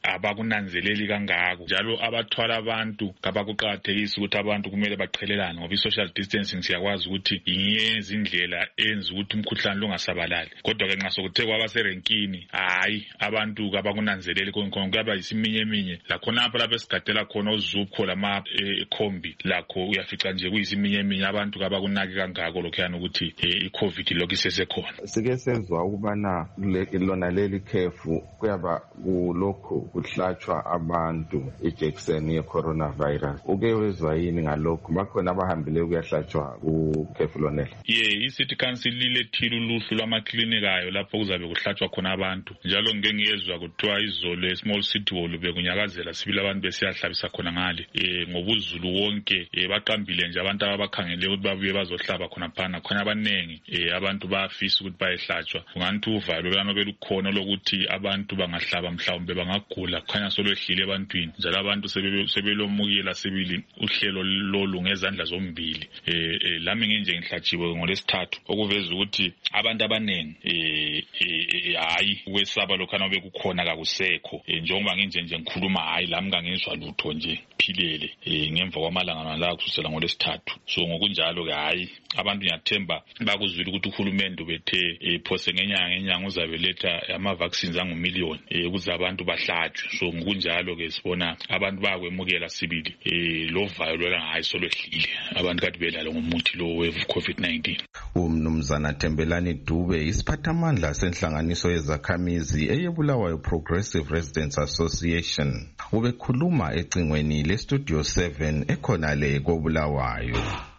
S24: abakunanzeleli kangako njalo abathwala abantu kabakuqakathekisa ukuthi abantu kumele baqhelelane ngoba i-social distancing siyakwazi ukuthi yenye indlela enza ukuthi umkhuhlane lungasabalali kodwa ke nxa sokuthe kwaba serenkini hayi abantu kabakunanzeleli konke kuyaba yisiminye eminye lakhonapha lapho esigadela khona uzupho lama ekhombi lakho uyafica nje kuyisiminye eminye abantu kabakunaki kangako lokhuyana ukuthi i-covid lokhu isesekhona.
S23: Sike sezwa ukubana lona leli khefu kuyaba kulokhu kuhlatshwa abantu ijekiseni ye-coronavirus. Uke wezwa yini ngalokhu? Bakhona abahambile kuyahlatshwa kukhefu lonela?
S24: Ye, i-City Council lilethile uluhlu lwamaklinikayo lapho kuzabe kuhlatshwa khona abantu njalo ngeke ngiyezwa kuthiwa izolo e-Small City Hall bekunyakazela sibili abantu besiyahlabisa khona ngale eh ngobuzulu wonke baqambile nje abantu abakhangele ukuthi babuye bazohlaba khona phana khona abanengi eh abantu bayafisa ukuthi bayehlatshwa unganthi uvalo lana belukhona lokuthi abantu bangahlaba mhlawumbe bangagula khanya solwehlile ebantwini njalo abantu sebelomukela sibili uhlelo lolu ngezandla zombili eh lami nginje ngihlatshiwe ngolesithathu okuveza ukuthi abantu abanengi eh hayi wesaba lokhana bekukhona kakusekho njengoba nginje nje ngikhuluma hayi lami ngangizwa lutho nje philele eh ngemva kwamalanga la kusukela ngolesithathu so ngokunjalo ke hayi abantu ngiyathemba bakuzwile ukuthi uhulumende bethe iphose ngenyanga ngenyanga uzabeletha ama vaccines angumillion eh kuze abantu bahlatshwe so ngokunjalo ke sibona abantu bakwemukela sibili eh lo vayo la hayi solwehlile abantu kade belala ngomuthi lo we COVID nineteen.
S23: Umnumzana Thembelani Dube isiphathamandla senhlanganiso yezakhamizi eyebulawayo Progressive Residents Association ubekhuluma ecingweni le Studio seven ekhona le koBulawayo.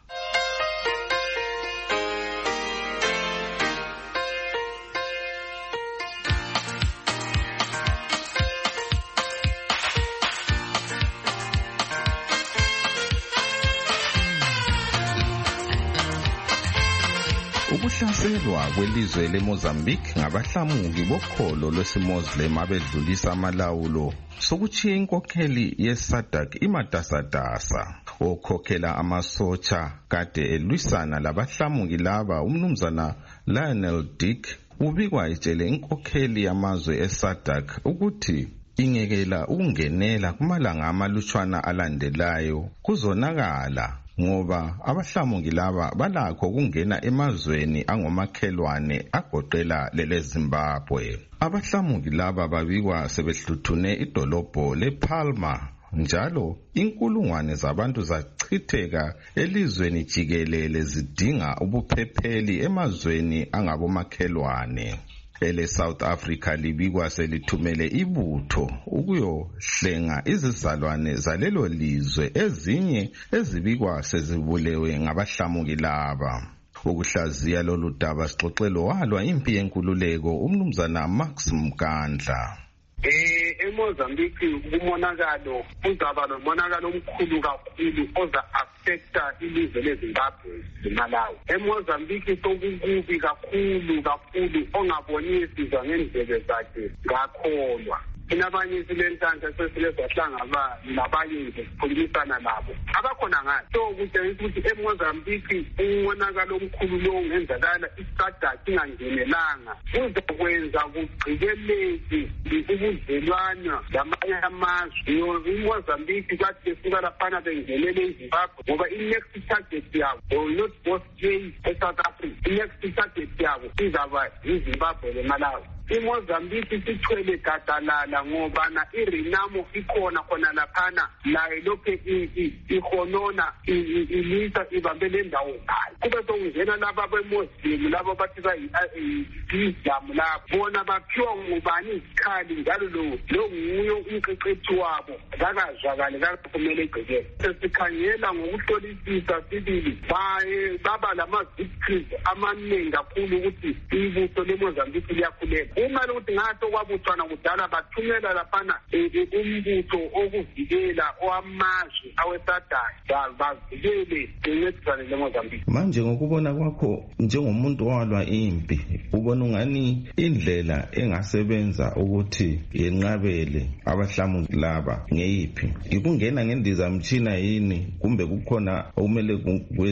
S23: Ukuhlaselwa kwelizwe leMozambique ngabahlamuki bokholo lwesiMuslim abedlulisa amalawulo sokuchiya inkokheli yeSADC imatasatasa okhokhela amasotsha kade elwisana labahlamuki laba umnumzana Lionel Dick ubikwa etshele inkokheli yamazwe eSADC ukuthi ingekela ukungenela kumalanga amalutshwana alandelayo kuzonakala ngoba abahlamuki laba balakho ukungena emazweni angomakhelwane agoqela lele Zimbabwe. Abahlamuki laba babikwa sebehluthune idolobho lePalma njalo inkulungwane zabantu zachitheka elizweni jikelele zidinga ubuphepheli emazweni angabomakhelwane. Ele South Africa libikwa selithumele ibutho ukuyohlenga izizalwane zalelo lizwe ezinye ezibikwa sezibulewe ngabahlamuki laba. Ukuhlaziya lolu daba sixoxelo walwa impi yenkululeko umnumzana Max Mkandla.
S25: Eh eMozambique kumonakalo uzaba nomonakalo omkhulu kakhulu oza affecta ilizwe leZimbabwe leMalawi. EMozambique sokukubi kakhulu kakhulu ongabonisi ngendlebe zakhe ngakholwa. Inabanye silentanta sesilezahlangaba nabanye nje sikhulumisana nabo abakhona ngathi so kutshengisa ukuthi eMozambique umonakalo omkhulu lo ungenzakala iSADC ingangenelanga uzokwenza kugqikeleke ubudlelwana lamanye amazwe. IMozambique kade suka laphana bengenele eZimbabwe ngoba i-next target yabo will not both stay eSouth Africa. I-next target yabo izaba iZimbabwe leMalawi. IMozambique sithwele gadalala ngoba na iRenamo ikhona khona laphana laye lokhe ihonona ilisa ibambe lendawo ngayo kube sokungena laba beMuslim laba bathi bayi-Islam lapho bona baphiwa ngubani izikhali njalo lo lo nguyo umqeqethi wabo kakazwakale kakumele egcekele. Sesikhangela ngokuhlolisisa sibili baye baba lama-victories amaningi kakhulu ukuthi ibutho leMozambique liyakhuleka. Uma lokuthi ngathi okwabuthwana kudala bathumela laphana umbutho okuvikela owamazwe aweSADC bavikele incedisane leMozambique.
S23: Manje ngokubona kwakho njengomuntu owalwa impi ubona ungani indlela engasebenza ukuthi yenqabele abahlamuki laba ngeyiphi? Ikungena ngendizamtshina yini kumbe kukhona okumele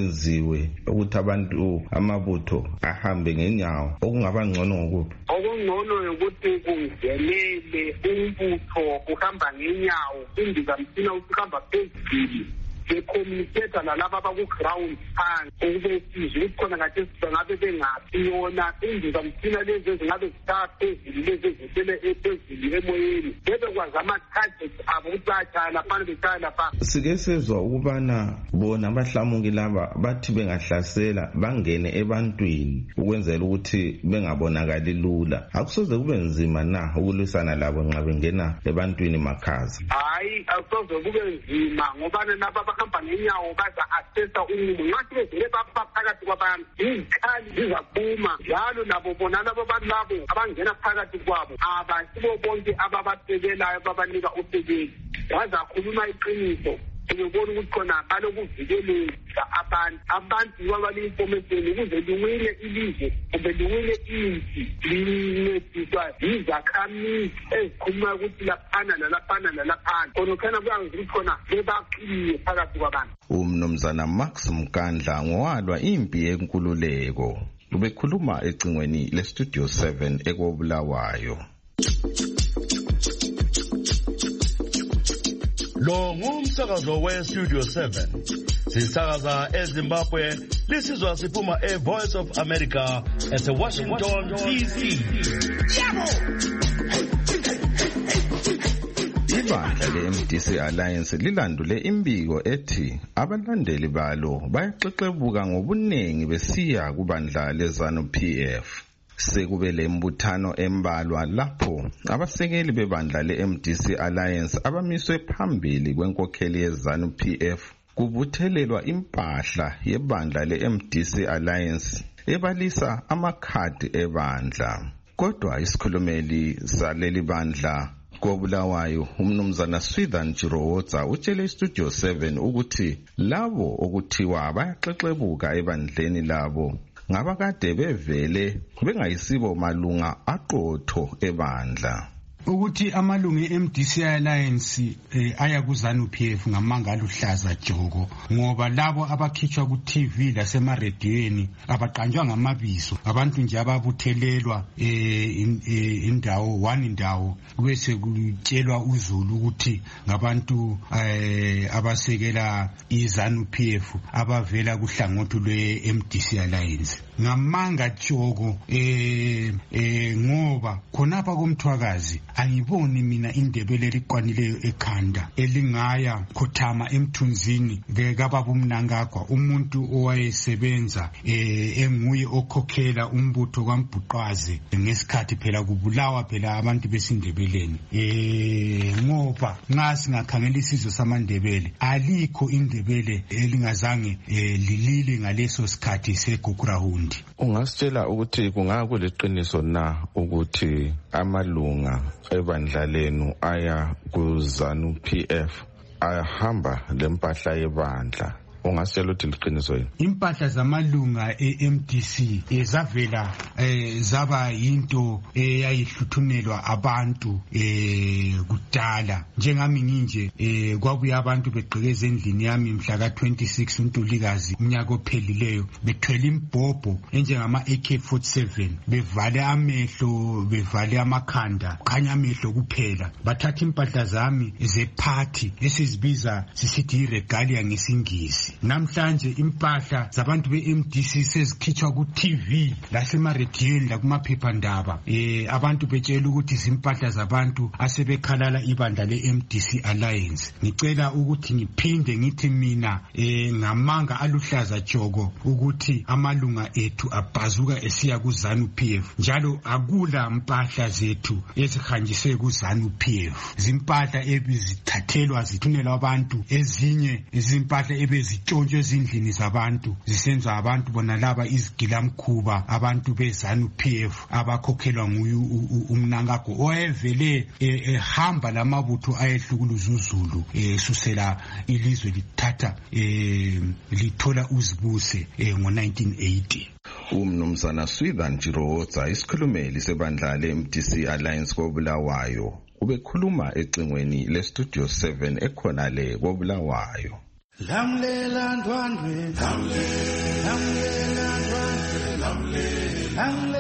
S23: kwenziwe ukuthi abantu amabutho ahambe ngenyawo okungaba ngcono ngokuphi?
S25: Okungcono ngcono yokuthi kungenele umbutho uhamba ngenyawo indizamthina usihamba phezulu becommunicate nalaba abaku-ground phansi ukube sizwe ukuthi khona ngathi bangabe bengaphi yona indizamthina lezi ezingabe zithaa phezulu lezi ezisele phezulu emoyeni bebekwazi ama-target abo ukuthi bayatshaya laphana betshaya lapha.
S23: Sike sezwa ukubana bona abahlamuki laba bathi bengahlasela bangene ebantwini ukwenzela ukuthi bengabonakali lula. Akusoze kube nzima na ukulwisana labo nxa bengena ebantwini makhaza?
S25: Hayi, akusoze kube nzima ngobana laba abahamba ngenyawo baza-assessa umumo ngathi bezile baphakathi kwabantu izikhali zizaphuma njalo nabo bona labo abantu labo abangena phakathi kwabo abasibo bonke ababasekelayo babanika usekeli bazakhuluma iqiniso ubona ukuthi khona balokuvikeleka abantu abantu babale-information ukuze liwile ilizwe kumbe liwile impi lincediswa yizakhamizi ezikhuluma ukuthi laphana nalaphana nalaphana khona khona kuyazi ukuthi khona bebaqiniye phakathi kwabantu.
S23: Umnumzana Max Mkandla ngowalwa impi yenkululeko ubekhuluma ecingweni lestudio seven ekobulawayo.
S3: Lo ngumsakazo we-Studio seven. Sisakaza eZimbabwe, lisizwa siphuma e-Voice of America ese-Washington, D C.
S23: Ibandla le-M D C Alliance lilandule imbiko ethi abalandeli balo bayaxexebuka ngobuningi besiya kubandla le-ZANU-P F. Sekube lembuthano embalwa lapho abasekeli bebandla le-M D C Alliance abamiswe phambili kwenkokheli ye-ZANU-P F kubuthelelwa impahla yebandla le-M D C Alliance ebalisa amakhadi ebandla. Kodwa isikhulumeli saleli bandla kobulawayo umnumzana Swithan Chirohotsa utshele iStudio seven ukuthi labo okuthiwa bayaxexebuka ebandleni labo ngabakade bevele bengayisibo malunga aqotho ebandla.
S26: Ukuthi amalungu e-M D C Alliance eh, aya ku-ZANU-P F ngamanga aluhlaza joko ngoba labo abakhitshwa ku-T V lasemarediyweni abaqanjwa ngamabizo abantu nje ababuthelelwa eh, in, eh, indawo one indawo bese kutshelwa uZulu ukuthi ngabantu eh, abasekela i-ZANU-P F abavela kuhlangothi lwe-M D C Alliance ngamanga joko eh, eh, ngoba khonapha komthwakazi angiboni mina indebele liqwanileyo ekhanda elingaya khothama emthunzini ngekababa umnankagwa umuntu owayesebenza eh, enguye okhokhela umbutho kaMbhuqwazi ngesikhathi phela kubulawa phela abantu besindebeleni eh, ngoba nxa singakhangela isizwe samandebele alikho indebele elingazange eh, lilile ngaleso sikhathi segogurahundi.
S23: Ungasitshela ukuthi kungakuliqiniso na ukuthi amalunga ebandla lenu aya ku-ZANU-P F ayahamba lempahla yebandla? Ungasitshela ukuthi liqiniso yini?
S26: Impahla zamalunga e-M D C ezavela eh, zaba yinto eyayihluthumelwa abantu eh, kudala njengami nginje eh, kwabuya abantu begqekeza endlini yami mhla ka twenty-six uNtulikazi umnyaka ophelileyo bethwele imbhobho enjengama A K forty-seven bevale amehlo bevale amakhanda khanya amehlo kuphela bathatha impahla zami zephathi esizibiza sisithi iregalia ngesingisi. Namhlanje impahla zabantu be-M D C sezikhitshwa ku-T V lasemarediyweni lakumaphephandaba eh abantu betshela ukuthi izimpahla zabantu asebekhalala ibandla le-M D C Alliance. Ngicela ukuthi ngiphinde ngithi mina eh ngamanga aluhlaza joko ukuthi amalunga ethu abhazuka esiya ku-ZANU-P F njalo akula mpahla zethu ezihanjiswe ku-ZANU-P F zimpahla ebizithathelwa zithunyelwa abantu ezinye izimpahla ebezi tshontshe ezindlini zabantu zisenza abantu bona laba izigilamkhuba abantu be-ZANU-P F abakhokhelwa nguye umnankago owayevele ehamba lamabutho ayehlukuluza uZulu esusela ilizwe lithatha lithola uzibuse ngo-nineteen eighty.
S23: Umnumzana Swithan Chirohotsa isikhulumeli sebandla le-M D C Alliance kobulawayo ubekhuluma ecingweni leStudio seven ekhona le kobulawayo.
S18: Lamlela ndwandwe lamlela ndwandwe lamlela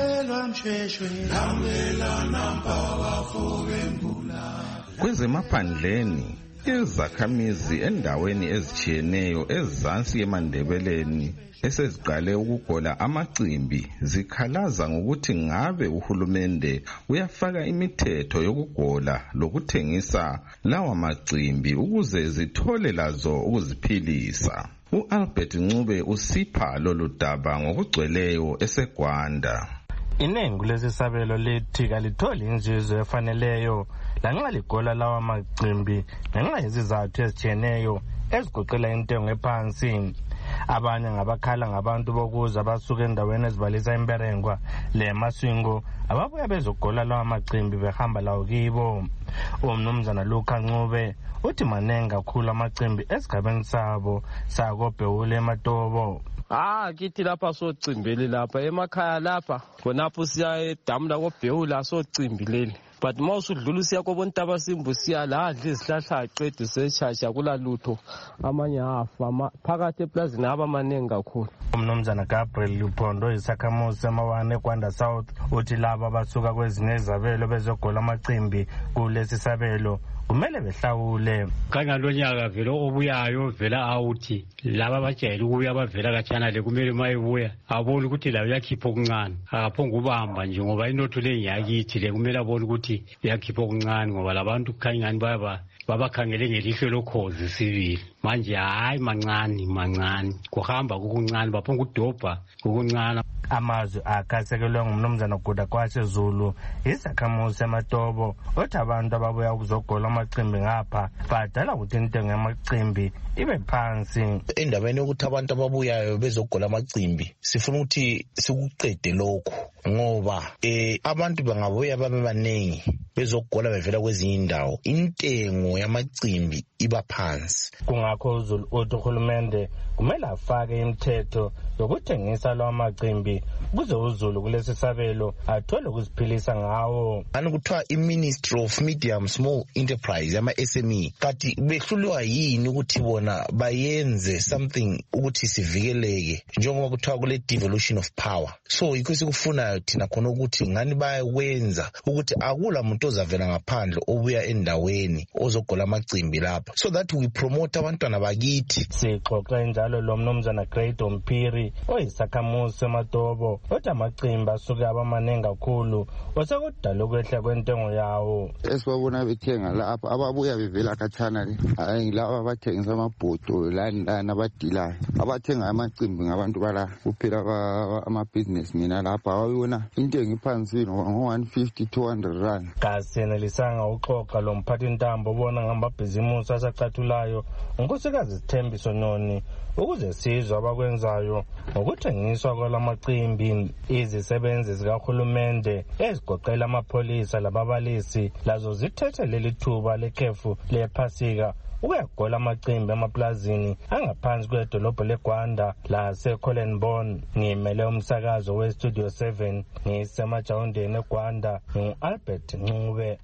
S23: Kwezemaphandleni izakhamizi endaweni ezitshiyeneyo ezansi emandebeleni eseziqale ukugola amacimbi zikhalaza ngokuthi ngabe uhulumende uyafaka imithetho yokugola lokuthengisa lawa macimbi ukuze zithole lazo ukuziphilisa. U-Albert Ncube usipha lolu daba ngokugcweleyo eseGwanda.
S6: Inengi lesisabelo lithi kalitholi inzuzo efaneleyo lanxa ligola lawa macimbi ngenxa yezizathu ezitshiyeneyo ezigoqela intengo ephansi. Abanye ngabakhala ngabantu bokuza basuka endaweni ezibalisa imberengwa lemaswingo ababuya bezogola lawa macimbi behamba lawo kibo. Umnumzana Luka Ncube uthi manengi kakhulu amacimbi esigabeni sabo sakobhewule eMatobo.
S7: Ah, kithi lapha socimbeli lapha emakhaya lapha khonapho siya edamla kobhewula socimbileli. But mawusudlula siya kobontaba simbu siya la adle izihlahla aqede seshasha kulalutho amanye afa phakathi eplazini abamanengi kakhulu.
S6: Umnumzana Gabriel Luphondo isakhamuzi semawane eGwanda South uthi laba abasuka kwezinye izabelo bezogola amacimbi kulesi sabelo kumele behlawule.
S8: Kangalonyaka vele obuyayo vela awuthi laba bajayele ukuya bavela kathana le kumele mayibuya abona ukuthi la uyakhipha okuncane akaphonga ubamba nje ngoba inotho le nyakithi le kumele abone ukuthi uyakhipha okuncane ngoba labantu khanyani baba babakhangele ngelihlo lokhozi sibili manje hayi mancane mancane kuhamba kukuncane baphonga udobha kukuncane.
S6: Amazwi akhasekelwe ngumnumzana Guda Kwashe Zulu isakhamuzi eMatobo othi abantu ababuya ukuzogola amacimbi ngapha badala ukuthi intengo yamacimbi ibe phansi.
S9: Endabeni yokuthi abantu ababuyayo bezogola amacimbi sifuna ukuthi sikuqede lokho ngoba eh abantu bangabuya babe baningi bezogola bevela kwezinye indawo intengo yamacimbi iba phansi.
S6: Kungakho uZulu uthi uhulumende kumele afake imithetho yokuthengisa lawa macimbi kuze uZulu kulesi sabelo athole ukuziphilisa ngawo.
S9: Ani kuthiwa i-Ministry of Medium Small Enterprise ama S M E kati behlulwa yini ukuthi bona bayenze something ukuthi sivikeleke njengoba kuthiwa kule devolution of power. So yikho sikufuna thina khona ukuthi ngani bayakwenza ukuthi akula muntu ozavela ngaphandle obuya endaweni ozogola amacimbi lapha so that we promote abantwana bakithi.
S6: Sixoxa njalo lo mnumzana Great Ompiri oyisakhamuzi seMatobo othi amacimbi asuke abamanengi kakhulu osekudala ukwehla kwentengo yawo.
S10: Esibabona bethenga lapha ababuya bevela khathana hayi laba abathengisa amabhodo lani lana abadilayo abathenga amacimbi ngabantu bala kuphela ama-business mina lapha awabona intengo iphansi ngo-one fifty two hundred rand.
S6: Kasenelisanga uxoxa lo mphathintambo obona ngamabhizimusi asacathulayo unkosikazi Sithembiso Noni ukuze sizwe abakwenzayo ngokuthengiswa kwalamacimbi. Izisebenzi zikahulumende ezigoqela amapholisa lababalisi lazo zithethe leli thuba lekhefu lephasika ukuyagola amacimbi emaplazini angaphansi kwedolobho leGwanda laseColenborn. Ngimele umsakazo weStudio seven ngisemajawundeni eGwanda ngu-Albert Ncube.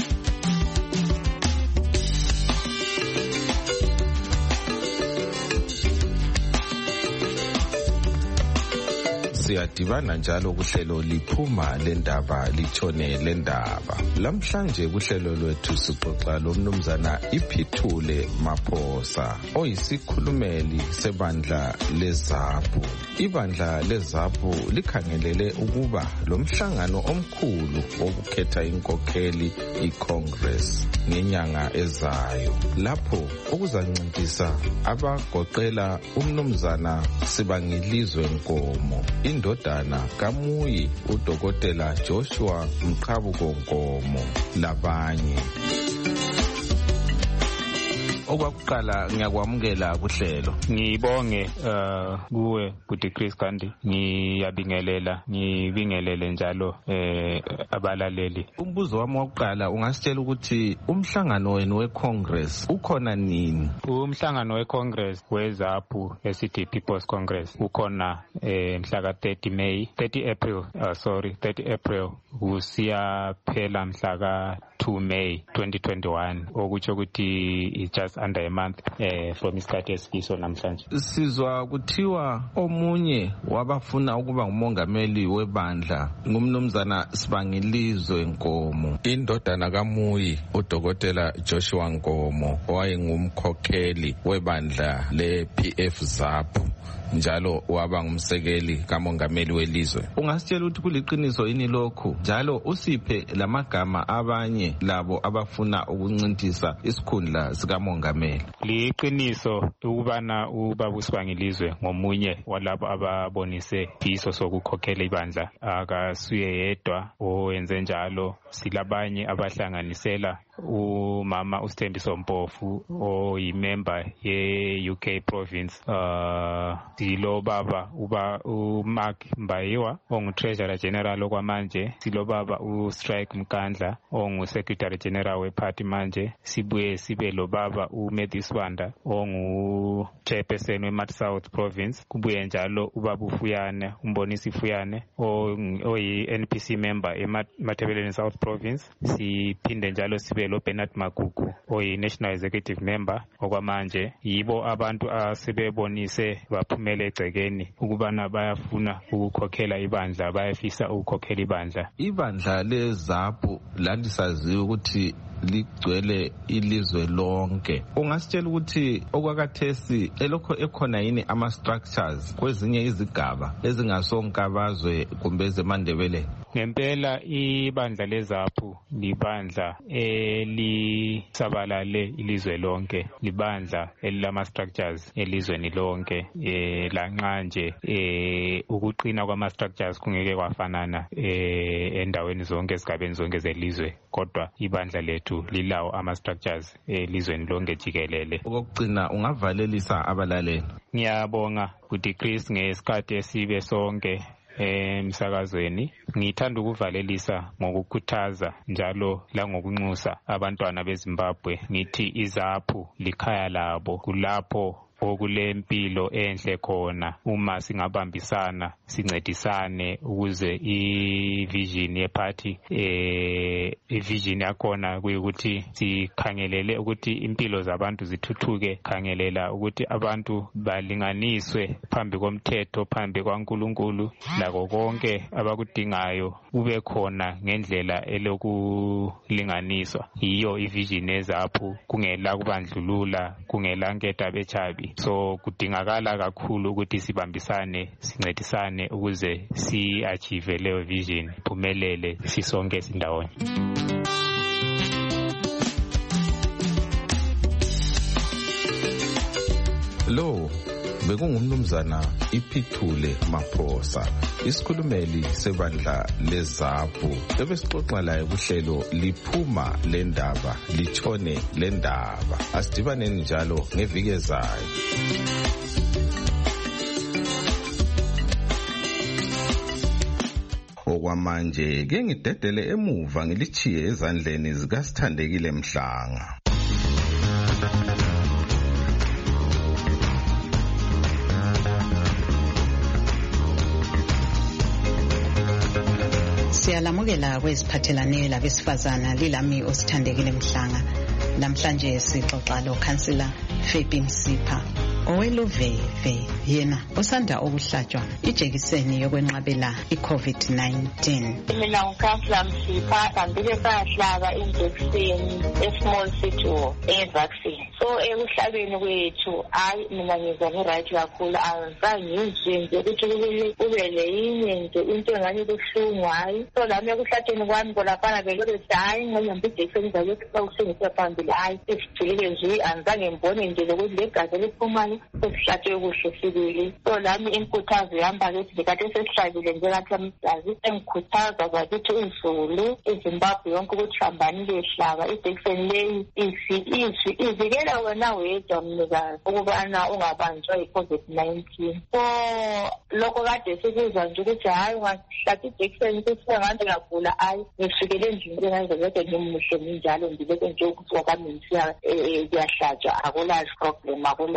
S23: Siyadibana njalo kuhlelo liphuma lendaba litshone lendaba. Lamhlanje kuhlelo lwethu sixoxa lomnumzana Iphithule Maphosa oyisikhulumeli sebandla leZAPU. Ibandla leZAPU likhangelele ukuba lomhlangano omkhulu wokukhetha inkokheli iCongress ngenyanga ezayo lapho okuzancintisa abagoqela umnumzana Sibangilizwe Nkomo indodana kaMuyi uDokotela Joshua Mqhabuko Nkomo labanye. Okwakuqala ngiyakwamukela kuhlelo.
S11: Ngibonge uh, kuwe Budi Chris Kandi ngiyabingelela ngibingelele njalo eh abalaleli.
S23: Umbuzo wami wokuqala ungasitshela ukuthi umhlangano wenu weCongress ukhona nini?
S11: Umhlangano weCongress weZAPU esithi People's Congress ukhona eh mhla ka thirty May thirty April uh, sorry thirty April usiya phela mhla ka two May twenty twenty-one okuthi ukuthi it's just almost under a month uh, from isikhathi esikiso namhlanje.
S23: Sizwa kuthiwa omunye wabafuna ukuba ngumongameli webandla ngumnumzana Sibangilizwe Nkomo, indodana kaMuyi uDokotela Joshua Nkomo owayengumkhokheli webandla le-P F ZAPU njalo waba ngumsekeli kamongameli welizwe. Ungasitshela ukuthi kuliqiniso ini lokhu, njalo usiphe lamagama abanye labo abafuna ukuncintisa isikhundla sikamongameli?
S11: Liqiniso ukubana ubaba uSibangilizwe ngomunye walabo ababonise iso sokukhokhela ibandla, akasuye yedwa owenze njalo. Silabanye abahlanganisela umama uSthembiso Mpofu oyimember ye-U K province, uh, silo baba uba uMark Mbayiwa ongu-Treasurer General okwamanje, silo baba uStrike Mkandla ongu-Secretary General weParty manje, sibuye sibe lo baba uMatthew Swanda ongu-Chairperson weMat South Province, kubuye njalo ubaba uFuyane uMbonisi Fuyane oyi-N P C member eMatabeleland South Province, siphinde njalo sibe lo Bernard Magugu oyi-National Executive Member okwamanje. Yibo abantu asebebonise baphumele egcekeni ukubana bayafuna ukukhokhela ibandla, bayafisa ukukhokhela ibandla. Ibandla leZAPU lalisaziwe ukuthi ligcwele ilizwe lonke. Ungasitshela ukuthi okwakathesi elokho ekhona yini ama-structures kwezinye izigaba ezingasonkabazwe kumbe ezemandebele? Ngempela ibandla leZAPU libandla elisabalale ilizwe lonke, libandla elilama-structures elizweni lonke. E, lanxa nje e, ukuqina kwama-structures kungeke kwafanana e, endaweni zonke ezigabeni zonke zelizwe, kodwa ibandla lethu lilawo ama-structures elizweni lonke jikelele. Okugcina ungavalelisa abalaleli? Ngiyabonga ukuthi Chris ngesikhathi esibe sonke emsakazweni, ngithanda ukuvalelisa ngokukhuthaza njalo langokunxusa abantwana beZimbabwe ngithi iZAPU likhaya labo, kulapho okulempilo enhle khona uma singabambisana sincedisane ukuze i-vision ye-party eh i-vision yakhona kuyukuthi sikhangelele ukuthi impilo zabantu zithuthuke, khangelela ukuthi abantu balinganiswe phambi komthetho, phambi kwaNkulunkulu, lako konke abakudingayo kube khona ngendlela elokulinganiswa. Yiyo i-vision yeZAPU, kungela kubandlulula, kungela nketa bechabi. So kudingakala kakhulu ukuthi sibambisane, sincedisane ukuze si-achieve leyo vision, phumelele sisonke sindawonye. Lo bekungumnumzana iPhithule Maphosa, isikhulumeli sebandla leZAPU, ebesixoxa laye kuhlelo liphuma lendaba litshone lendaba. Asidibaneni njalo ngeviki ezayo. Okwamanje ke ngidedele emuva ngilichiye ezandleni zikaSithandekile Mhlanga.
S22: Siyalamukela kweziphathelane labesifazana, lilami uSithandekile Mhlanga. Namhlanje sixoxa lo Councillor Fabi Msipha oweluveve, yena osanda ukuhlatshwa ijekiseni yokwenqabela i-COVID nineteen.
S2: Mina uCouncillor Msipha ngambile bahlaba injekiseni e-small city e-vaccine. So ekuhlabeni kwethu hayi mina ngizwa ngi-right kakhulu, azange ngizwe ukuthi kube leyinye nje into engani kubuhlungu hayi. So lami ekuhlatsheni kwami kolafana belokhu hayi ngiyamba ijekiseni zakuthi bawuhlengisa phambili hayi sijikile nje, azange ngibone nje lokuthi legazi eliphumayo sesihlatshwe kuhle sibili. So lami inkuthazo yihamba kethi bekade sesihlabile njengathi engikhuthaza bakithi uzulu iZimbabwe yonke ukuthi hambani behlaba ijekiseni leyi ivikela wena wedwa mnikazi ukubana ungabanjwa yi-COVID nineteen. So lokho kade sikuzwa nje ukuthi hayi ungahlaba ijekiseni kusifika ngande ngagula hayi ngifikele endlini njengaze kodwa ngimuhle minjalo ngibeke nje ukuthi wakwami ngisiya kuyahlatshwa, akulazi problem, akulani. So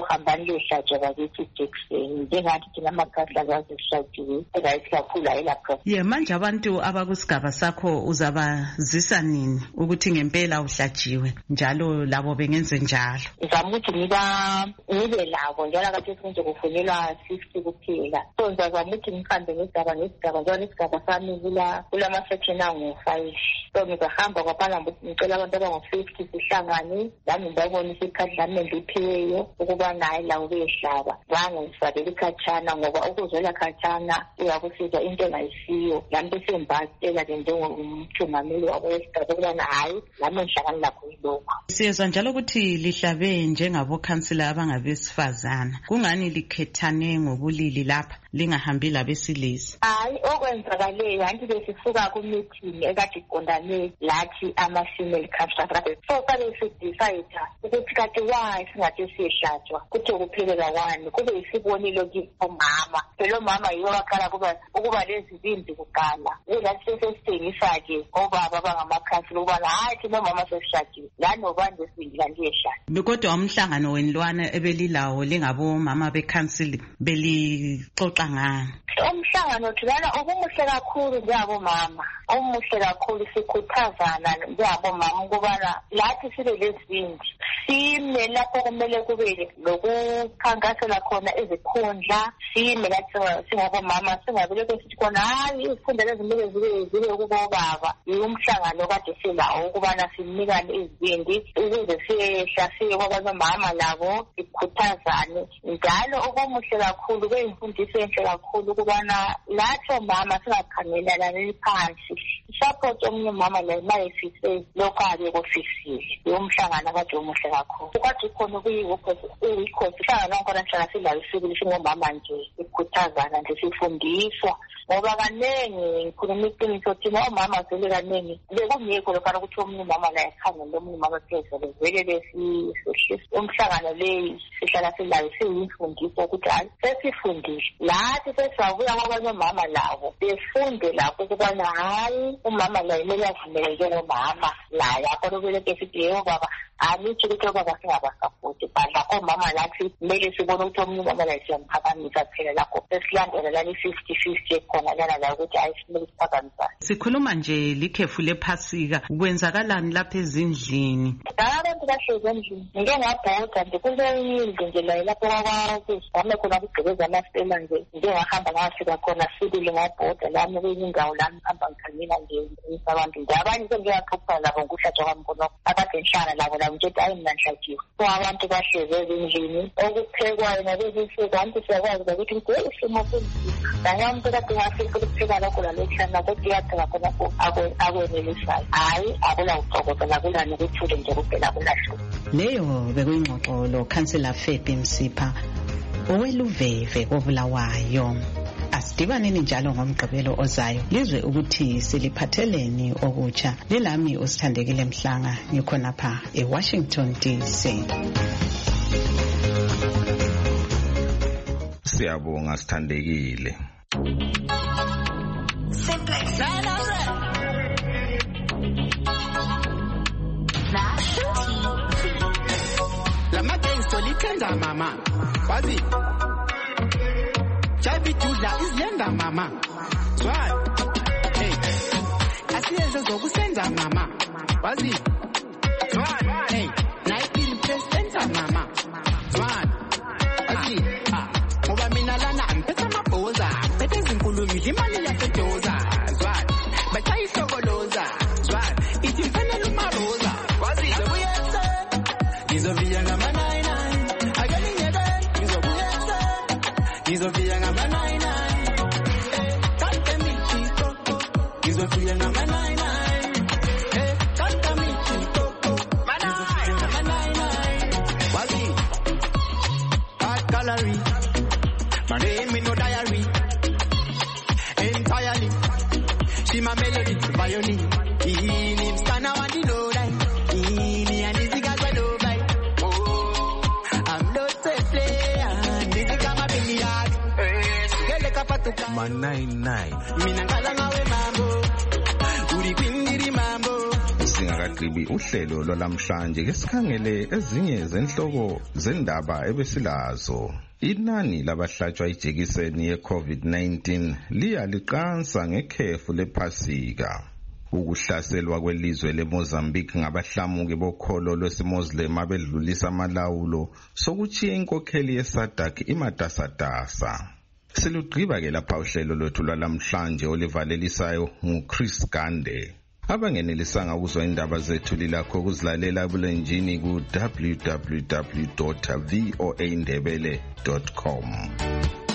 S2: hambani lihlatshwa bakithi ijekiseni njengathi thina amakhasi akwazi kuhlatshiwe right kakhulu ayilapha.
S22: Ye manje abantu abakusigaba sakho uzabazisa nini ukuthi ngempela uhlatshiwe njalo labo bengenze njalo?
S2: Ngizama ukuthi ngiba ngibe labo njalo kade sifunde kufunelwa fifty kuphela. So ngizama ukuthi ngikhambe ngesigaba ngesigaba njalo isigaba sami kula kulama section angu five. So ngizahamba kwabana ngicela abantu abangu fifty sihlangane lami ndabona isikhathi lami ngiphiweyo ukuba naye lawo behlaba. Bangisabela ikhatshana ngoba ukuzwela khatshana uyakusiza into engayisiyo. Lami besembatshela ke njengomthungameli wabo wesigaba ukubana hayi lami ngihlangana lakho yilokho.
S22: Siyezwa njalo ukuthi lihlabe njengabo councillor abangabesifazana. Kungani likhethane ngobulili lapha lingahambi labesilisa?
S2: Hayi okwenzakaleyo anti besifuka ku meeting ekade iqondane lathi ama female councillors. So kale sidecide ukuthi kade why singathi siyehlatshwa kuthi kuphelela wani kube isibonilo kumama. Phela mama yiwo wakhala kuba ukuba lezi zimbi kugala. Ulathi sesithengisa ke obaba abangamakhansila ukuba hayi thina mama sesishajiwe. Lano banje sindla ndiyehlatshwa.
S22: Kodwa umhlangano wenilwana ebelilawo lingabo mama becouncil belixoxa ngani?
S2: Umhlangano thina okumuhle kakhulu njengabo mama. Umuhle kakhulu sikhuthazana njengabo mama ukubana lathi sibe lezindi. Sime lapho kumele kube lokukhankasela khona ezikhundla. Sime lapho singabo mama singabeleke sithi khona hayi izifunda lezimele zibe zibe kubobaba. Umhlangano kade silawo ukubana sinikane izindi ukuze siyehla siye kwabanye mama labo sikhuthazane. Njalo okumuhle kakhulu kwemfundiso enhle kakhulu ukubana lathi mama singakhangelana phansi. Support omunye mama la mayifise lokho abe kufisile. Umhlangano kade umuhle kakhulu. Kwathi khona kuyikho uyikho sihlangana ngona njalo silayo sibili ngomama nje ikhuthazana nje sifundiswa. Ngoba kanengi ngikhuluma iqiniso thina omama sele kanengi bekungekho lokho ukuthi omunye mama la ekhangela omunye mama phezulu vele lesihlisi. Umhlangano leyi sihlala silayo siyimfundiso ukuthi hayi sesifundile. Lathi sesiyabuya kwabanye mama labo befunde lapho ukubana hayi umama la imele avumele njengomama la yapho lokubeleke sithi yebo baba anithi ukuthi baba singabasapoti badla omama lathi kumele sibone ukuthi omunye mama la siyamphaphamisa phela lakho sesilandela lani fifty fifty khona lana la ukuthi ayisimele siphakamisa.
S22: Sikhuluma nje likhefu lephasika kwenzakalani lapha ezindlini?
S2: Abantu bahlezi endlini ngeke ngabhoda nje kuleyindlu nje la lapho kwakwakuzame khona ukugqibeza amafela nje ngengahamba ngafika khona sibili ngabhoda lami kuyindawo lami hamba ngikhangela nje abantu nje abanye sengiyaqhubha labo ngokuhlatshwa kwambono akade nhlala labo labo nje hayi mina nhlatshiwe. So abantu bahlezi ezindlini okuphekwayo nabezisuku abantu siyakwazi ukuthi ngeke isimo senzima. Nanyambe kade ngafika ukupheka lokho la lekhana kodwa yapheka khona akwenelisayo. Hayi akula uxokozela kula nokuthule nje kuphela kulahlo.
S22: Leyo bekuyingxoxo lo councillor Fabi Msipha oweluveve kobulawayo. Asidibaneni njalo ngomgqibelo ozayo lizwe ukuthi siliphatheleni okutsha. Lelami usithandekile Mhlanga ngikhona pha eWashington D C.
S23: Siyabonga sithandekile.
S12: Simplex.
S13: Lama gangster lithenza mama. Wazi? Chabi tudla izlenda mama. Swat. Hey. Asiyenza zokusenza mama. Wazi? Swat. Hey. Nike presenta mama. Swat. Wazi? Ah. Ngoba mina lana mpetha maboza. Phethe izinkulumo imali yasedoza. Swat. Bachayi sokoloza. Swat. Ithi mfanele umaroza. Wazi? Ngiyeza. Ngizovia ngama nine nine. Akani ngiyeza. Ngizobuyeza. Ngizovia ngama nine nine. Kante michiko. Ngizovia ngama nine nine. Kante michiko. Ngizovia ngama nine nine. Wazi? Art gallery. My name in no diary. Entirely. She my melody, violin. Ini msana wandi no die. Ini andizi gaza no die. Oh, I'm not a player. Ndizi kama billiard. Gele kapatuka.
S23: Ma nine nine.
S13: Mina ngala ngawe mambo. Uri kwingiri mambo.
S23: Singa singakagqibi uhlelo lwalamhlanje ke sikhangele ezinye zenhloko zendaba ebesilazo. Inani labahlatshwa ijekiseni ye-COVID nineteen liya liqansa ngekhefu lephasika. Ukuhlaselwa kwelizwe leMozambique ngabahlamuki bokholo lwesiMuslim abedlulisa amalawulo sokuchiya inkokheli yeSADC imatasatasa. Silugqiba ke lapha uhlelo lwethu lwalamhlanje olivalelisayo nguChris Gande. Abangenelisanga ukuzwa indaba zethu lilakho ukuzilalela ebulenjini ku w w w dot voa ndebele dot com.